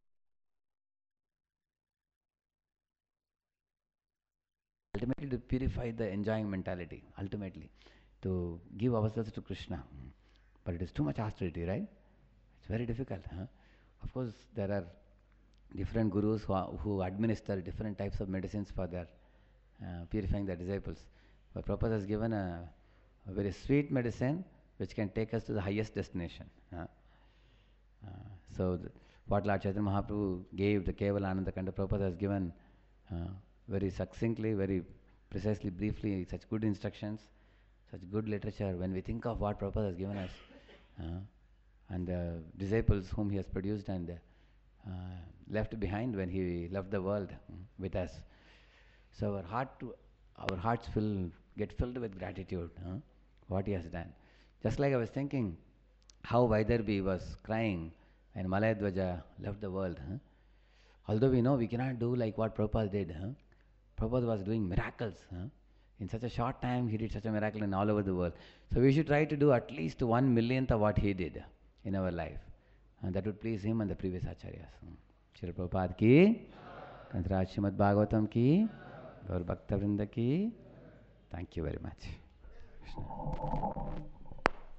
Speaker 1: Ultimately, to purify the enjoying mentality. Ultimately, to give ourselves to Krishna. Hmm. But it is too much austerity, right? It's very difficult. Huh? Of course, there are different gurus who, are, who administer different types of medicines for their uh, purifying their disciples. But Prabhupada has given a, a very sweet medicine which can take us to the highest destination. Uh, uh, so, th- what Lord Chaitanya Mahaprabhu gave, the Kevalananda Kanda, Prabhupada has given uh, very succinctly, very precisely, briefly, such good instructions, such good literature. When we think of what Prabhupada has given us, uh, and the disciples whom he has produced and uh, left behind when he left the world mm, with us. So our heart, to, our hearts fill, get filled with gratitude. Huh? What he has done. Just like I was thinking, how Vaidarbi was crying when Malayadvaja left the world. Huh? Although we know we cannot do like what Prabhupada did. Huh? Prabhupada was doing miracles. Huh? In such a short time, he did such a miracle in all over the world. So we should try to do at least one millionth of what he did in our life. And that would please him and the previous acharyas. Srila Prabhupada ki, Kantaraj Srimad Bhagavatam ki, Gaur Bhakta Vrinda ki. Thank you very much. Krishna.